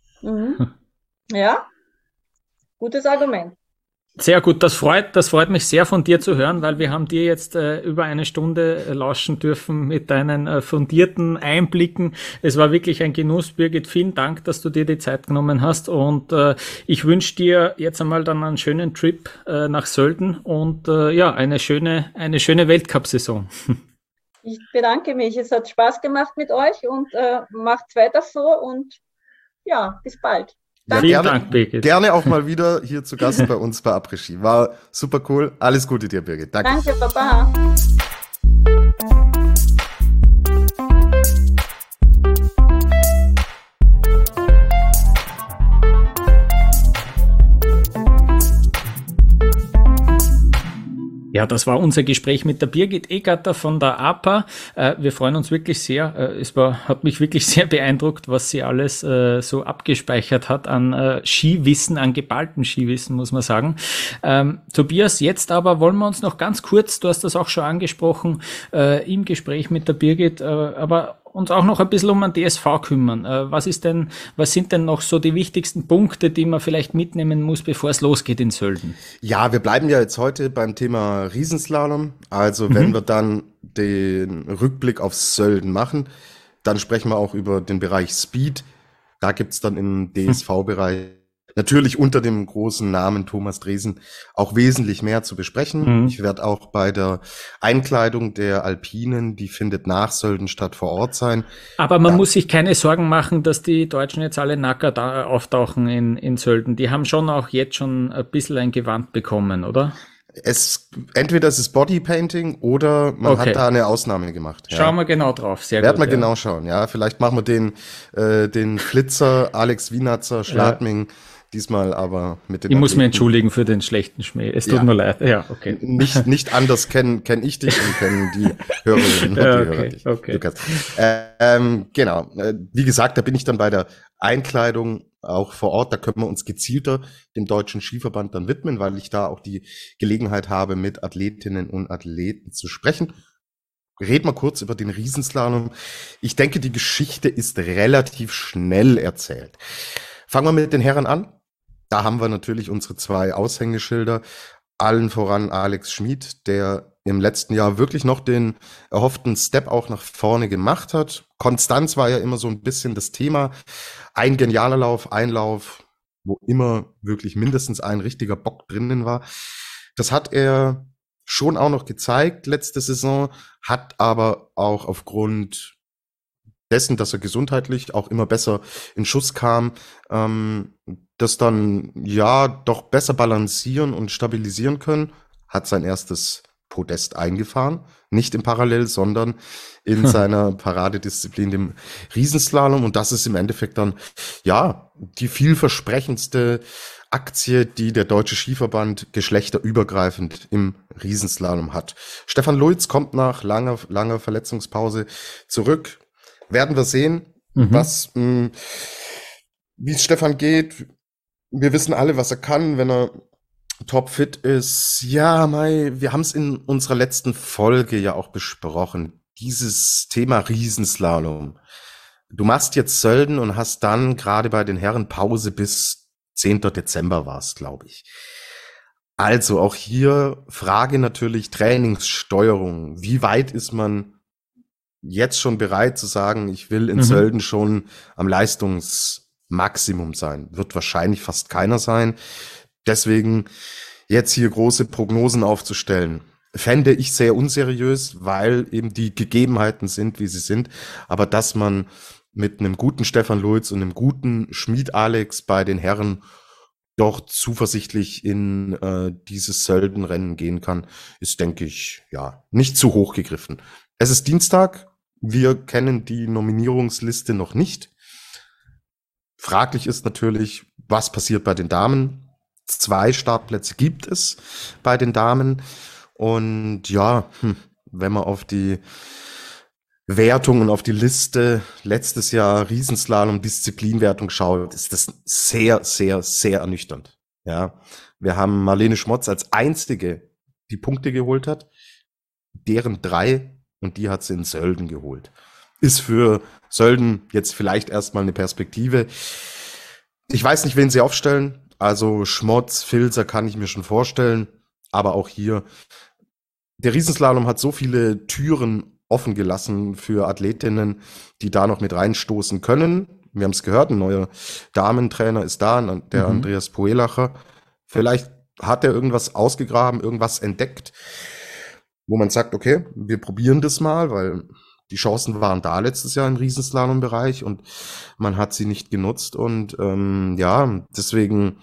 Ja, gutes Argument. Sehr gut, das freut mich sehr von dir zu hören, weil wir haben dir jetzt über eine Stunde lauschen dürfen mit deinen fundierten Einblicken. Es war wirklich ein Genuss, Birgit. Vielen Dank, dass du dir die Zeit genommen hast, und ich wünsche dir jetzt einmal dann einen schönen Trip nach Sölden und eine schöne Weltcup-Saison. Ich bedanke mich. Es hat Spaß gemacht mit euch und macht's weiter so, und ja, bis bald. Ja, vielen Dank, Birgit. Gerne auch mal wieder hier zu Gast bei uns bei Après-Ski. War super cool. Alles Gute dir, Birgit. Danke. Danke, Baba. Ja, das war unser Gespräch mit der Birgit Egatter von der APA. Wir freuen uns wirklich sehr. Hat mich wirklich sehr beeindruckt, was sie alles so abgespeichert hat an Skiwissen, an geballtem Skiwissen, muss man sagen. Tobias, jetzt aber wollen wir uns noch ganz kurz, du hast das auch schon angesprochen, im Gespräch mit der Birgit, aber uns auch noch ein bisschen um den DSV kümmern. Was sind denn noch so die wichtigsten Punkte, die man vielleicht mitnehmen muss, bevor es losgeht in Sölden? Ja, wir bleiben ja jetzt heute beim Thema Riesenslalom. Also wenn wir dann den Rückblick auf Sölden machen, dann sprechen wir auch über den Bereich Speed. Da gibt's dann im DSV-Bereich natürlich unter dem großen Namen Thomas Dresen auch wesentlich mehr zu besprechen. Ich werde auch bei der Einkleidung der Alpinen, die findet nach Sölden statt, vor Ort sein. Aber man muss sich keine Sorgen machen, dass die Deutschen jetzt alle nackert auftauchen in Sölden. Die haben schon auch jetzt schon ein bisschen ein Gewand bekommen, oder? Entweder es ist Bodypainting oder man hat da eine Ausnahme gemacht. Ja. Schauen wir genau drauf, sehr Werden gut. wir genau schauen, ja. Vielleicht machen wir den Flitzer Alex Wienatzer Schladming diesmal aber mit den Ich muss mich entschuldigen für den schlechten Schmäh. Es tut mir leid. Ja, okay. Nicht anders kenn ich dich und kennen die Hörerinnen und die Hörer dich. Okay. Lukas. Genau. Wie gesagt, da bin ich dann bei der Einkleidung auch vor Ort. Da können wir uns gezielter dem Deutschen Skiverband dann widmen, weil ich da auch die Gelegenheit habe, mit Athletinnen und Athleten zu sprechen. Reden wir kurz über den Riesenslalom. Ich denke, die Geschichte ist relativ schnell erzählt. Fangen wir mit den Herren an. Da haben wir natürlich unsere 2 Aushängeschilder. Allen voran Alex Schmid, der im letzten Jahr wirklich noch den erhofften Step auch nach vorne gemacht hat. Konstanz war ja immer so ein bisschen das Thema. Ein genialer Lauf, ein Lauf, wo immer wirklich mindestens ein richtiger Bock drinnen war. Das hat er schon auch noch gezeigt letzte Saison, hat aber auch aufgrund dessen, dass er gesundheitlich auch immer besser in Schuss kam, das dann ja doch besser balancieren und stabilisieren können, hat sein erstes Podest eingefahren, nicht im Parallel, sondern in seiner Paradedisziplin, dem Riesenslalom, und das ist im Endeffekt dann ja die vielversprechendste Aktie, die der Deutsche Skiverband geschlechterübergreifend im Riesenslalom hat. Stefan Luiz kommt nach langer Verletzungspause zurück. Werden wir sehen, wie es Stefan geht. Wir wissen alle, was er kann, wenn er topfit ist. Ja, wir haben es in unserer letzten Folge ja auch besprochen. Dieses Thema Riesenslalom. Du machst jetzt Sölden und hast dann gerade bei den Herren Pause bis 10. Dezember war es, glaube ich. Also auch hier Frage natürlich Trainingssteuerung. Wie weit ist man jetzt schon bereit zu sagen, ich will in Sölden schon am Leistungsmaximum sein? Wird wahrscheinlich fast keiner sein. Deswegen jetzt hier große Prognosen aufzustellen, fände ich sehr unseriös, weil eben die Gegebenheiten sind, wie sie sind. Aber dass man mit einem guten Stefan Luiz und einem guten Schmid Alex bei den Herren doch zuversichtlich in dieses Söldenrennen gehen kann, ist, denke ich, ja, nicht zu hoch gegriffen. Es ist Dienstag. Wir kennen die Nominierungsliste noch nicht. Fraglich ist natürlich, was passiert bei den Damen. 2 Startplätze gibt es bei den Damen. Und ja, wenn man auf die Wertung und auf die Liste letztes Jahr Riesenslalom Disziplinwertung schaut, ist das sehr, sehr, sehr ernüchternd. Ja, wir haben Marlene Schmotz als einzige, die Punkte geholt hat, deren 3, und die hat sie in Sölden geholt. Ist für Sölden jetzt vielleicht erstmal eine Perspektive. Ich weiß nicht, wen sie aufstellen. Also Schmotz, Filzer kann ich mir schon vorstellen. Aber auch hier, der Riesenslalom hat so viele Türen offen gelassen für Athletinnen, die da noch mit reinstoßen können. Wir haben es gehört, ein neuer Damentrainer ist da, der Andreas Poelacher. Vielleicht hat er irgendwas ausgegraben, irgendwas entdeckt, wo man sagt, okay, wir probieren das mal, weil die Chancen waren da letztes Jahr im Riesenslalom-Bereich und man hat sie nicht genutzt. Und ja, deswegen,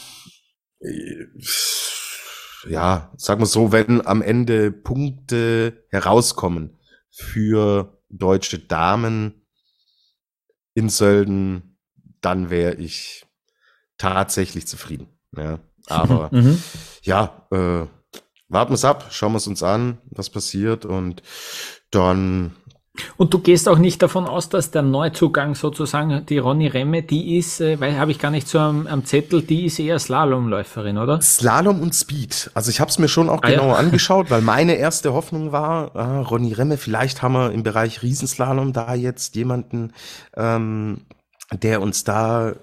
ja, sagen wir so, wenn am Ende Punkte herauskommen für deutsche Damen in Sölden, dann wäre ich tatsächlich zufrieden. Ja, aber ja, warten wir es ab, schauen wir es uns an, was passiert, und dann Und du gehst auch nicht davon aus, dass der Neuzugang sozusagen, die Ronny Remme, die ist, weil habe ich gar nicht so am Zettel, die ist eher Slalomläuferin, oder? Slalom und Speed. Also ich habe es mir schon auch genauer angeschaut, weil meine erste Hoffnung war, Ronny Remme, vielleicht haben wir im Bereich Riesenslalom da jetzt jemanden, der uns da,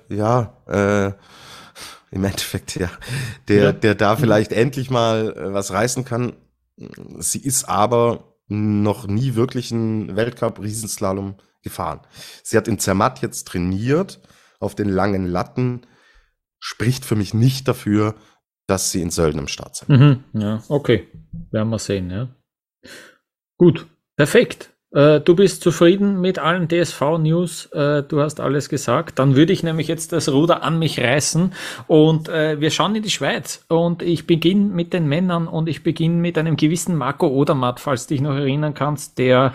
im Endeffekt, der da vielleicht endlich mal was reißen kann. Sie ist aber noch nie wirklich einen Weltcup-Riesenslalom gefahren. Sie hat in Zermatt jetzt trainiert auf den langen Latten, spricht für mich nicht dafür, dass sie in Sölden am Start sind. Ja, okay. Werden wir sehen, ja. Gut, perfekt. Du bist zufrieden mit allen DSV-News, du hast alles gesagt. Dann würde ich nämlich jetzt das Ruder an mich reißen und wir schauen in die Schweiz. Und ich beginne mit den Männern und ich beginne mit einem gewissen Marco Odermatt, falls du dich noch erinnern kannst. Der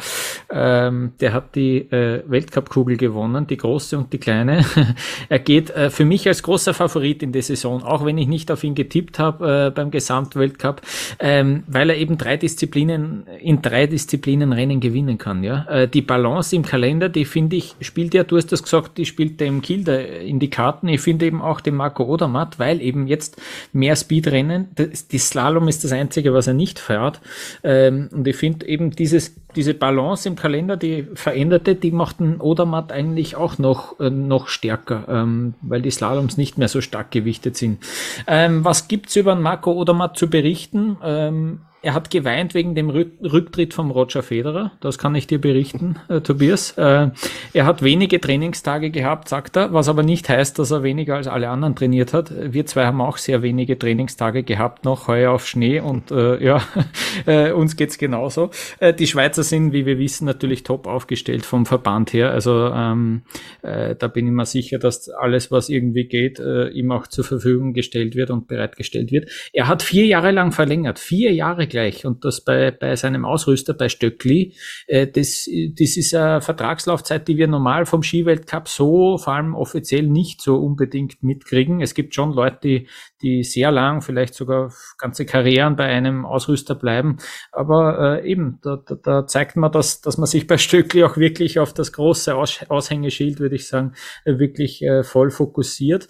hat die Weltcup-Kugel gewonnen, die große und die kleine. Er geht für mich als großer Favorit in der Saison, auch wenn ich nicht auf ihn getippt habe beim Gesamtweltcup, weil er eben in 3 Disziplinen Rennen gewinnen kann. Ja, die Balance im Kalender, die finde ich, spielt ja, du hast das gesagt, die spielt dem Kilde in die Karten. Ich finde eben auch den Marco Odermatt, weil eben jetzt mehr Speedrennen, die Slalom ist das Einzige, was er nicht fährt. Und ich finde eben diese Balance im Kalender, die veränderte, die macht den Odermatt eigentlich auch noch stärker, weil die Slaloms nicht mehr so stark gewichtet sind. Was gibt's über den Marco Odermatt zu berichten? Er hat geweint wegen dem Rücktritt von Roger Federer. Das kann ich dir berichten, Tobias. Er hat wenige Trainingstage gehabt, sagt er, was aber nicht heißt, dass er weniger als alle anderen trainiert hat. Wir zwei haben auch sehr wenige Trainingstage gehabt noch, heuer auf Schnee und uns geht's genauso. Die Schweizer sind, wie wir wissen, natürlich top aufgestellt vom Verband her. Also da bin ich mir sicher, dass alles, was irgendwie geht, ihm auch zur Verfügung gestellt wird und bereitgestellt wird. Er hat 4 Jahre lang verlängert, 4 Jahre gleich, und das bei seinem Ausrüster, bei Stöckli. Das ist eine Vertragslaufzeit, die wir normal vom Skiweltcup so, vor allem offiziell, nicht so unbedingt mitkriegen. Es gibt schon Leute, die sehr lang, vielleicht sogar ganze Karrieren bei einem Ausrüster bleiben, aber eben, da zeigt man, dass man sich bei Stöckli auch wirklich auf das große Aushängeschild, würde ich sagen, wirklich voll fokussiert,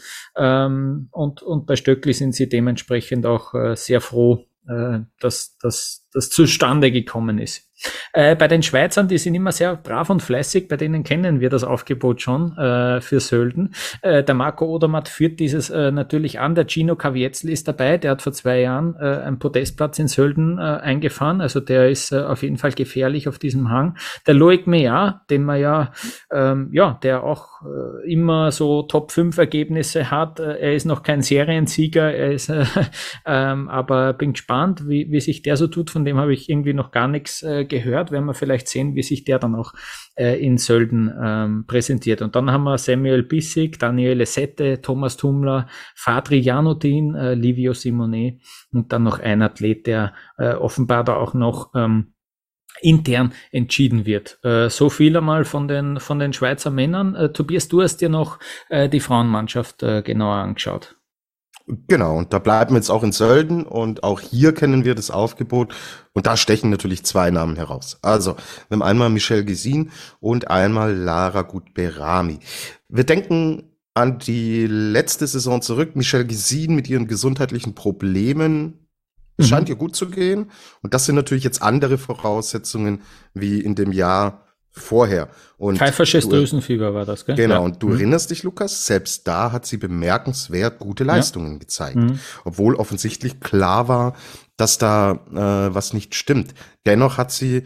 und bei Stöckli sind sie dementsprechend auch sehr froh, dass das zustande gekommen ist. Bei den Schweizern, die sind immer sehr brav und fleißig, bei denen kennen wir das Aufgebot schon für Sölden. Der Marco Odermatt führt dieses natürlich an, der Gino Caviezel ist dabei, der hat vor 2 Jahren einen Podestplatz in Sölden eingefahren, also der ist auf jeden Fall gefährlich auf diesem Hang. Der Loic Meillard, den man der auch immer so Top-5 Ergebnisse hat, er ist noch kein Seriensieger, er ist aber bin gespannt, wie sich der so tut, von dem habe ich irgendwie noch gar nichts gehört, werden wir vielleicht sehen, wie sich der dann auch in Sölden präsentiert. Und dann haben wir Samuel Bissig, Daniele Sette, Thomas Tumler, Fadri Janudin, Livio Simone und dann noch ein Athlet, der offenbar da auch noch intern entschieden wird. So viel einmal von den Schweizer Männern. Tobias, du hast dir noch die Frauenmannschaft genauer angeschaut. Genau, und da bleiben wir jetzt auch in Sölden und auch hier kennen wir das Aufgebot und da stechen natürlich 2 Namen heraus. Also, wir haben einmal Michelle Gesin und einmal Lara Gut-Berami. Wir denken an die letzte Saison zurück. Michelle Gesin mit ihren gesundheitlichen Problemen, es scheint ihr gut zu gehen, und das sind natürlich jetzt andere Voraussetzungen wie in dem Jahr vorher. Und Pfeifersches Drüsenfieber war das, gell? Genau, und du erinnerst dich, Lukas, selbst da hat sie bemerkenswert gute Leistungen gezeigt, obwohl offensichtlich klar war, dass da was nicht stimmt. Dennoch hat sie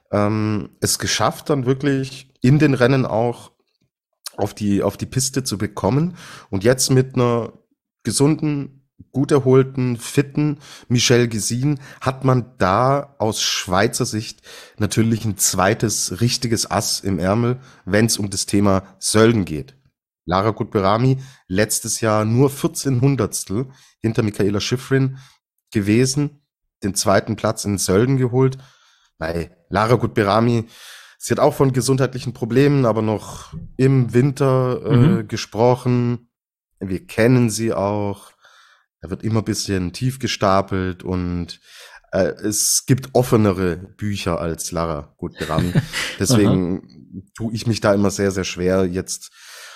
es geschafft, dann wirklich in den Rennen auch auf die Piste zu bekommen, und jetzt mit einer gesunden, gut erholten, fitten Michelle Gesin hat man da aus Schweizer Sicht natürlich ein zweites richtiges Ass im Ärmel, wenn es um das Thema Sölden geht. Lara Gut-Berami letztes Jahr nur 14 Hundertstel hinter Michaela Schifrin gewesen, den 2. Platz in Sölden geholt. Bei Lara Gut-Berami, sie hat auch von gesundheitlichen Problemen, aber noch im Winter gesprochen. Wir kennen sie auch. Da wird immer ein bisschen tief gestapelt und Es gibt offenere Bücher als Lara Gut-Berami. Deswegen tue ich mich da immer sehr, sehr schwer, jetzt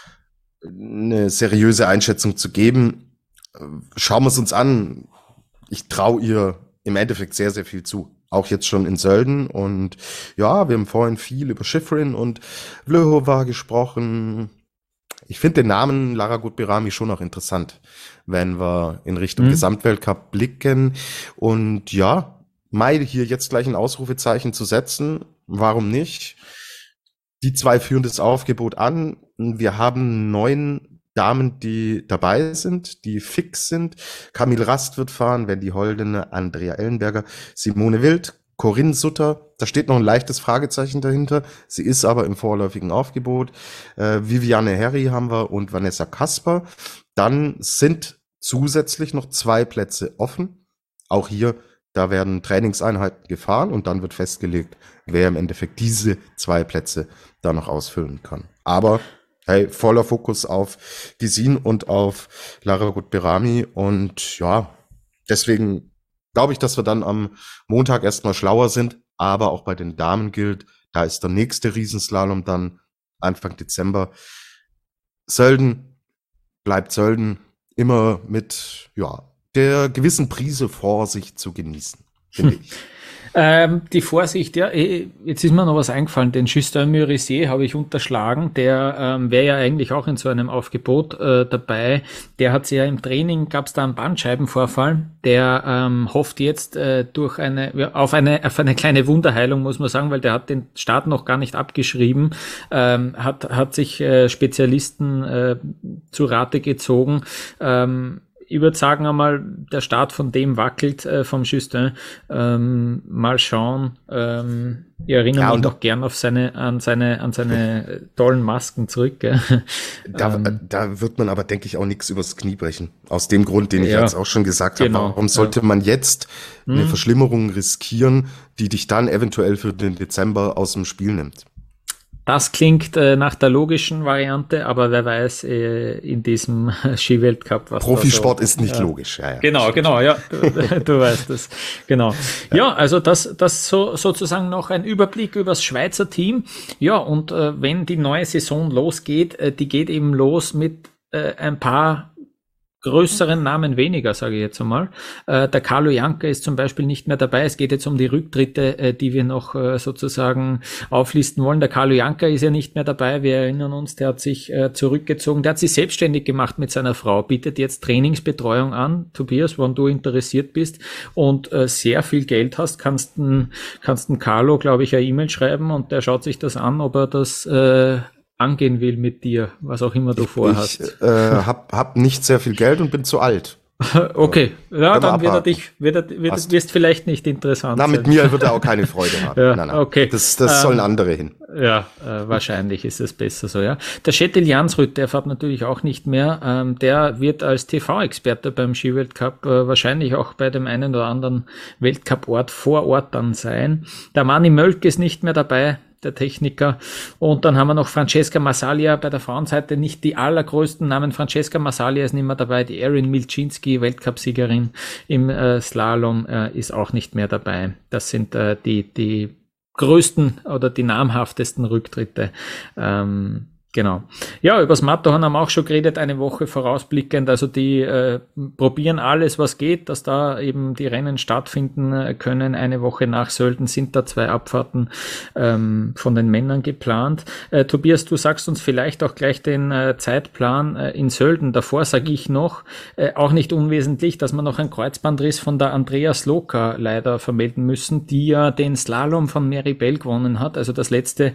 eine seriöse Einschätzung zu geben. Schauen wir es uns an. Ich traue ihr im Endeffekt sehr, sehr viel zu. Auch jetzt schon in Sölden. Und ja, wir haben vorhin viel über Shiffrin und Vlhova gesprochen. Ich finde den Namen Lara Gut-Berami schon auch interessant, wenn wir in Richtung Gesamtweltcup blicken. Und ja, Mai hier jetzt gleich ein Ausrufezeichen zu setzen, warum nicht? Die 2 führen das Aufgebot an. Wir haben 9 Damen, die dabei sind, die fix sind. Camille Rast wird fahren, Wendy Holdene, Andrea Ellenberger, Simone Wild, Corinne Sutter. Da steht noch ein leichtes Fragezeichen dahinter. Sie ist aber im vorläufigen Aufgebot. Viviane Herry haben wir und Vanessa Kasper. Dann sind zusätzlich noch 2 Plätze offen. Auch hier, da werden Trainingseinheiten gefahren und dann wird festgelegt, wer im Endeffekt diese 2 Plätze da noch ausfüllen kann. Aber hey, voller Fokus auf Gesine und auf Lara Gut-Berami. Und ja, deswegen glaube ich, dass wir dann am Montag erstmal schlauer sind. Aber auch bei den Damen gilt, da ist der nächste Riesenslalom dann Anfang Dezember. Sölden bleibt Sölden, immer mit der gewissen Prise Vorsicht zu genießen, finde ich. Die Vorsicht, ja, jetzt ist mir noch was eingefallen, den Justin-Murissier habe ich unterschlagen, der wäre ja eigentlich auch in so einem Aufgebot dabei. Der hat sich ja im Training, gab es da einen Bandscheibenvorfall, der hofft jetzt auf eine kleine Wunderheilung, muss man sagen, weil der hat den Start noch gar nicht abgeschrieben, hat sich Spezialisten zu Rate gezogen. Ich würde sagen einmal, der Start von dem wackelt, vom Justin. Mal schauen. Ich erinnere mich noch gern an seine tollen Masken zurück. Gell? Da wird man aber, denke ich, auch nichts übers Knie brechen. Aus dem Grund, den ich jetzt auch schon gesagt habe. Warum sollte man jetzt eine Verschlimmerung riskieren, die dich dann eventuell für den Dezember aus dem Spiel nimmt? Das klingt nach der logischen Variante, aber wer weiß in diesem Skiweltcup was. Profisport ist nicht logisch. Ja. Genau, ja. Du weißt es. Genau. Ja, also das sozusagen noch ein Überblick über das Schweizer Team. Ja, und wenn die neue Saison losgeht, die geht eben los mit ein paar größeren Namen weniger, sage ich jetzt einmal. Der Carlo Janka ist zum Beispiel nicht mehr dabei. Es geht jetzt um die Rücktritte, die wir noch sozusagen auflisten wollen. Der Carlo Janka ist ja nicht mehr dabei. Wir erinnern uns, der hat sich zurückgezogen. Der hat sich selbstständig gemacht mit seiner Frau, bietet jetzt Trainingsbetreuung an. Tobias, wenn du interessiert bist und sehr viel Geld hast, kannst den Carlo, glaube ich, eine E-Mail schreiben und der schaut sich das an, ob er das angehen will mit dir, was auch immer du vorhast. Ich hab nicht sehr viel Geld und bin zu alt. Okay, ja, dann wirst vielleicht nicht interessant sein. Mit mir wird er auch keine Freude haben. Ja, nein. Okay. Das sollen andere hin. Ja, wahrscheinlich ist es besser so, ja. Der Kjetil Jansrud, der fährt natürlich auch nicht mehr. Der wird als TV-Experte beim Skiweltcup wahrscheinlich auch bei dem einen oder anderen Weltcup-Ort vor Ort dann sein. Der Mani Mölk ist nicht mehr dabei, der Techniker. Und dann haben wir noch Francesca Massalia bei der Frauenseite, nicht die allergrößten Namen. Francesca Massalia ist nicht mehr dabei, die Erin Milczynski, Weltcupsiegerin im Slalom, ist auch nicht mehr dabei. Das sind die größten oder die namhaftesten Rücktritte. Genau. Ja, übers Matterhorn haben wir auch schon geredet, eine Woche vorausblickend. Also die probieren alles, was geht, dass da eben die Rennen stattfinden können. Eine Woche nach Sölden sind da 2 Abfahrten von den Männern geplant. Tobias, du sagst uns vielleicht auch gleich den Zeitplan in Sölden. Davor sage ich noch, auch nicht unwesentlich, dass wir noch einen Kreuzbandriss von der Andrea Sloka leider vermelden müssen, die ja den Slalom von Mary Bell gewonnen hat. Also das letzte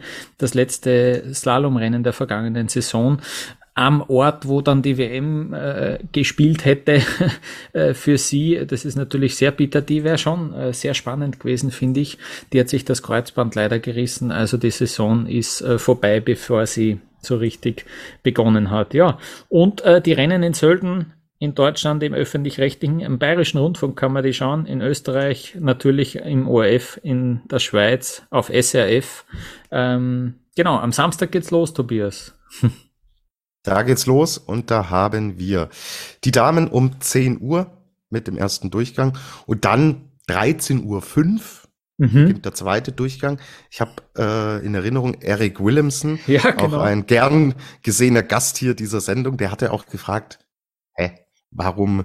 Slalomrennen der vergangenen Saison am Ort, wo dann die WM gespielt hätte für sie. Das ist natürlich sehr bitter. Die wäre schon sehr spannend gewesen, finde ich. Die hat sich das Kreuzband leider gerissen. Also die Saison ist vorbei, bevor sie so richtig begonnen hat. Ja, und die Rennen in Sölden in Deutschland im Öffentlich-Rechtlichen, im Bayerischen Rundfunk kann man die schauen, in Österreich natürlich im ORF, in der Schweiz auf SRF. Genau, am Samstag geht's los, Tobias. Da geht's los und da haben wir die Damen um 10 Uhr mit dem ersten Durchgang und dann 13:05 Uhr beginnt der zweite Durchgang. Ich habe in Erinnerung Eric Williamson, auch ein gern gesehener Gast hier dieser Sendung, der hatte auch gefragt, warum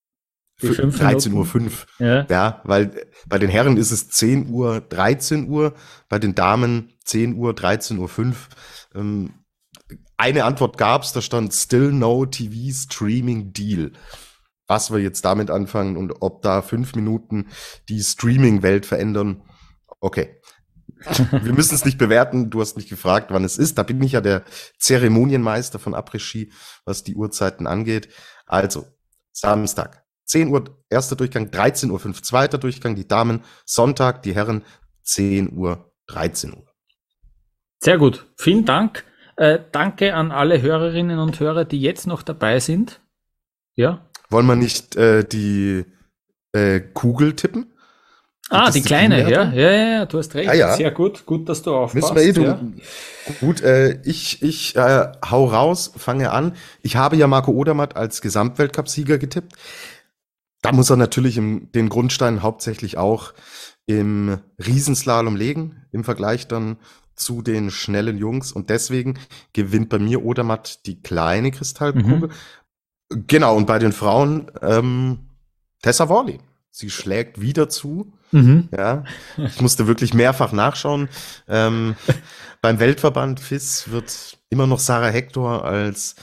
13:05 Uhr? Ja, weil bei den Herren ist es 10 Uhr, 13 Uhr, bei den Damen 10 Uhr, 13:05 Uhr. Eine Antwort gab's, da stand Still No TV Streaming Deal. Was wir jetzt damit anfangen und ob da 5 Minuten die Streaming-Welt verändern, okay. Wir müssen es nicht bewerten, du hast mich gefragt, wann es ist. Da bin ich ja der Zeremonienmeister von Après-Ski, was die Uhrzeiten angeht. Also, Samstag, 10 Uhr, erster Durchgang, 13:05 Uhr, zweiter Durchgang, die Damen, Sonntag, die Herren, 10 Uhr, 13 Uhr. Sehr gut, vielen Dank. Danke an alle Hörerinnen und Hörer, die jetzt noch dabei sind. Ja. Wollen wir nicht die Kugel tippen? Die kleine, ja, du hast recht. Ja. Sehr gut, dass du aufpasst. Müssen wir Gut, ich hau raus, fange an. Ich habe ja Marco Odermatt als Gesamtweltcup-Sieger getippt. Da muss er natürlich den Grundstein hauptsächlich auch im Riesenslalom legen, im Vergleich dann zu den schnellen Jungs. Und deswegen gewinnt bei mir Odermatt die kleine Kristallkugel. Genau, und bei den Frauen Tessa Worley. Sie schlägt wieder zu. Ja, ich musste wirklich mehrfach nachschauen. Beim Weltverband FIS wird immer noch Sarah Hector als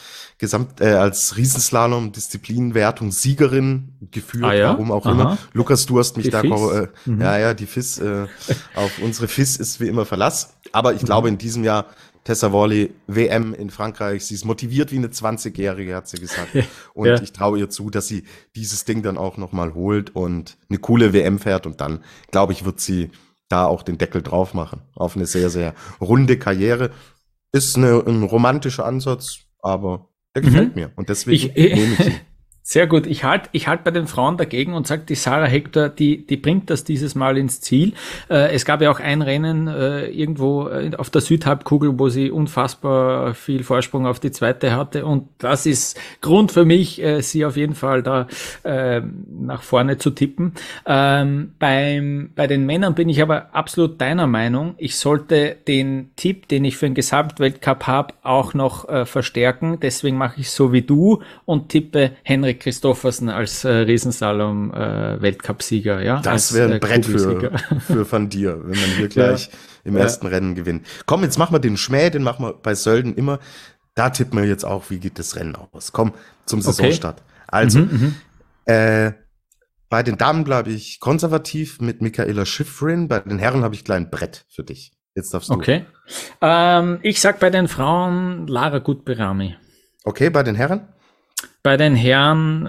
Riesenslalom-Disziplinenwertung Siegerin geführt, warum auch immer. Lukas, du hast mich die die FIS, auf unsere FIS ist wie immer Verlass. Aber ich glaube, in diesem Jahr Tessa Worley, WM in Frankreich, sie ist motiviert wie eine 20-Jährige, hat sie gesagt. Und ich traue ihr zu, dass sie dieses Ding dann auch nochmal holt und eine coole WM fährt. Und dann, glaube ich, wird sie da auch den Deckel drauf machen. Auf eine sehr, sehr runde Karriere. Ist ein romantischer Ansatz, aber der gefällt mir. Und deswegen nehme ich sie. Sehr gut. Ich halt bei den Frauen dagegen und sage, die Sarah Hector, die bringt das dieses Mal ins Ziel. Es gab ja auch ein Rennen irgendwo auf der Südhalbkugel, wo sie unfassbar viel Vorsprung auf die zweite hatte. Und das ist Grund für mich, sie auf jeden Fall da nach vorne zu tippen. Bei den Männern bin ich aber absolut deiner Meinung. Ich sollte den Tipp, den ich für den Gesamtweltcup habe, auch noch verstärken. Deswegen mache ich so wie du und tippe Henrik Christoffersen als Riesenslalom-Weltcup-Sieger. Ja, das wäre ein Brett für von dir, wenn man hier gleich im ersten Rennen gewinnt. Komm, jetzt machen wir den Schmäh, den machen wir bei Sölden immer. Da tippen wir jetzt auch, wie geht das Rennen aus. Komm, zum Saisonstart. Also, bei den Damen bleibe ich konservativ mit Michaela Schifrin. Bei den Herren habe ich klein Brett für dich. Jetzt darfst du. Okay. Ich sag bei den Frauen Lara Gutberami. Okay, bei den Herren? Bei den Herren,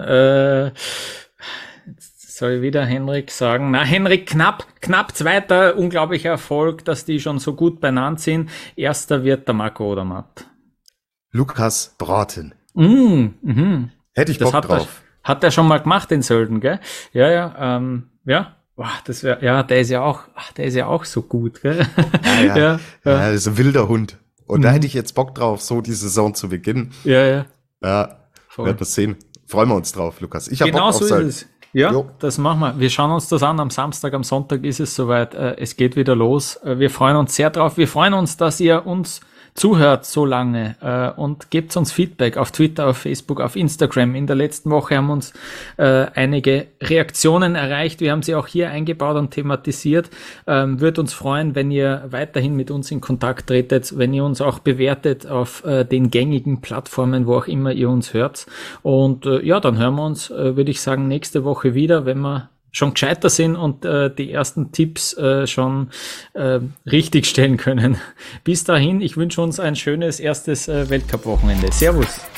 soll ich wieder Henrik sagen? Na, Henrik knapp zweiter, unglaublicher Erfolg, dass die schon so gut beieinander sind. Erster wird der Marco Odermatt. Lukas Braten. Hätte ich Bock drauf. Hat er schon mal gemacht in Sölden, gell? Ja. Boah, das wäre, der ist ja auch so gut, gell? Ja, das ist ein wilder Hund. Und da hätte ich jetzt Bock drauf, so die Saison zu beginnen. Ja. Voll. Werden wir sehen. Freuen wir uns drauf, Lukas. Ich habe genau Bock auf so ist es. Ja, das machen wir. Wir schauen uns das an. Am Samstag, am Sonntag ist es soweit. Es geht wieder los. Wir freuen uns sehr drauf. Wir freuen uns, dass ihr uns zuhört so lange und gebt uns Feedback auf Twitter, auf Facebook, auf Instagram. In der letzten Woche haben uns einige Reaktionen erreicht. Wir haben sie auch hier eingebaut und thematisiert. Würde uns freuen, wenn ihr weiterhin mit uns in Kontakt tretet, wenn ihr uns auch bewertet auf den gängigen Plattformen, wo auch immer ihr uns hört. Und dann hören wir uns, würde ich sagen, nächste Woche wieder, wenn wir schon gescheiter sind und die ersten Tipps schon richtig stellen können. Bis dahin, ich wünsche uns ein schönes erstes Weltcup-Wochenende. Servus!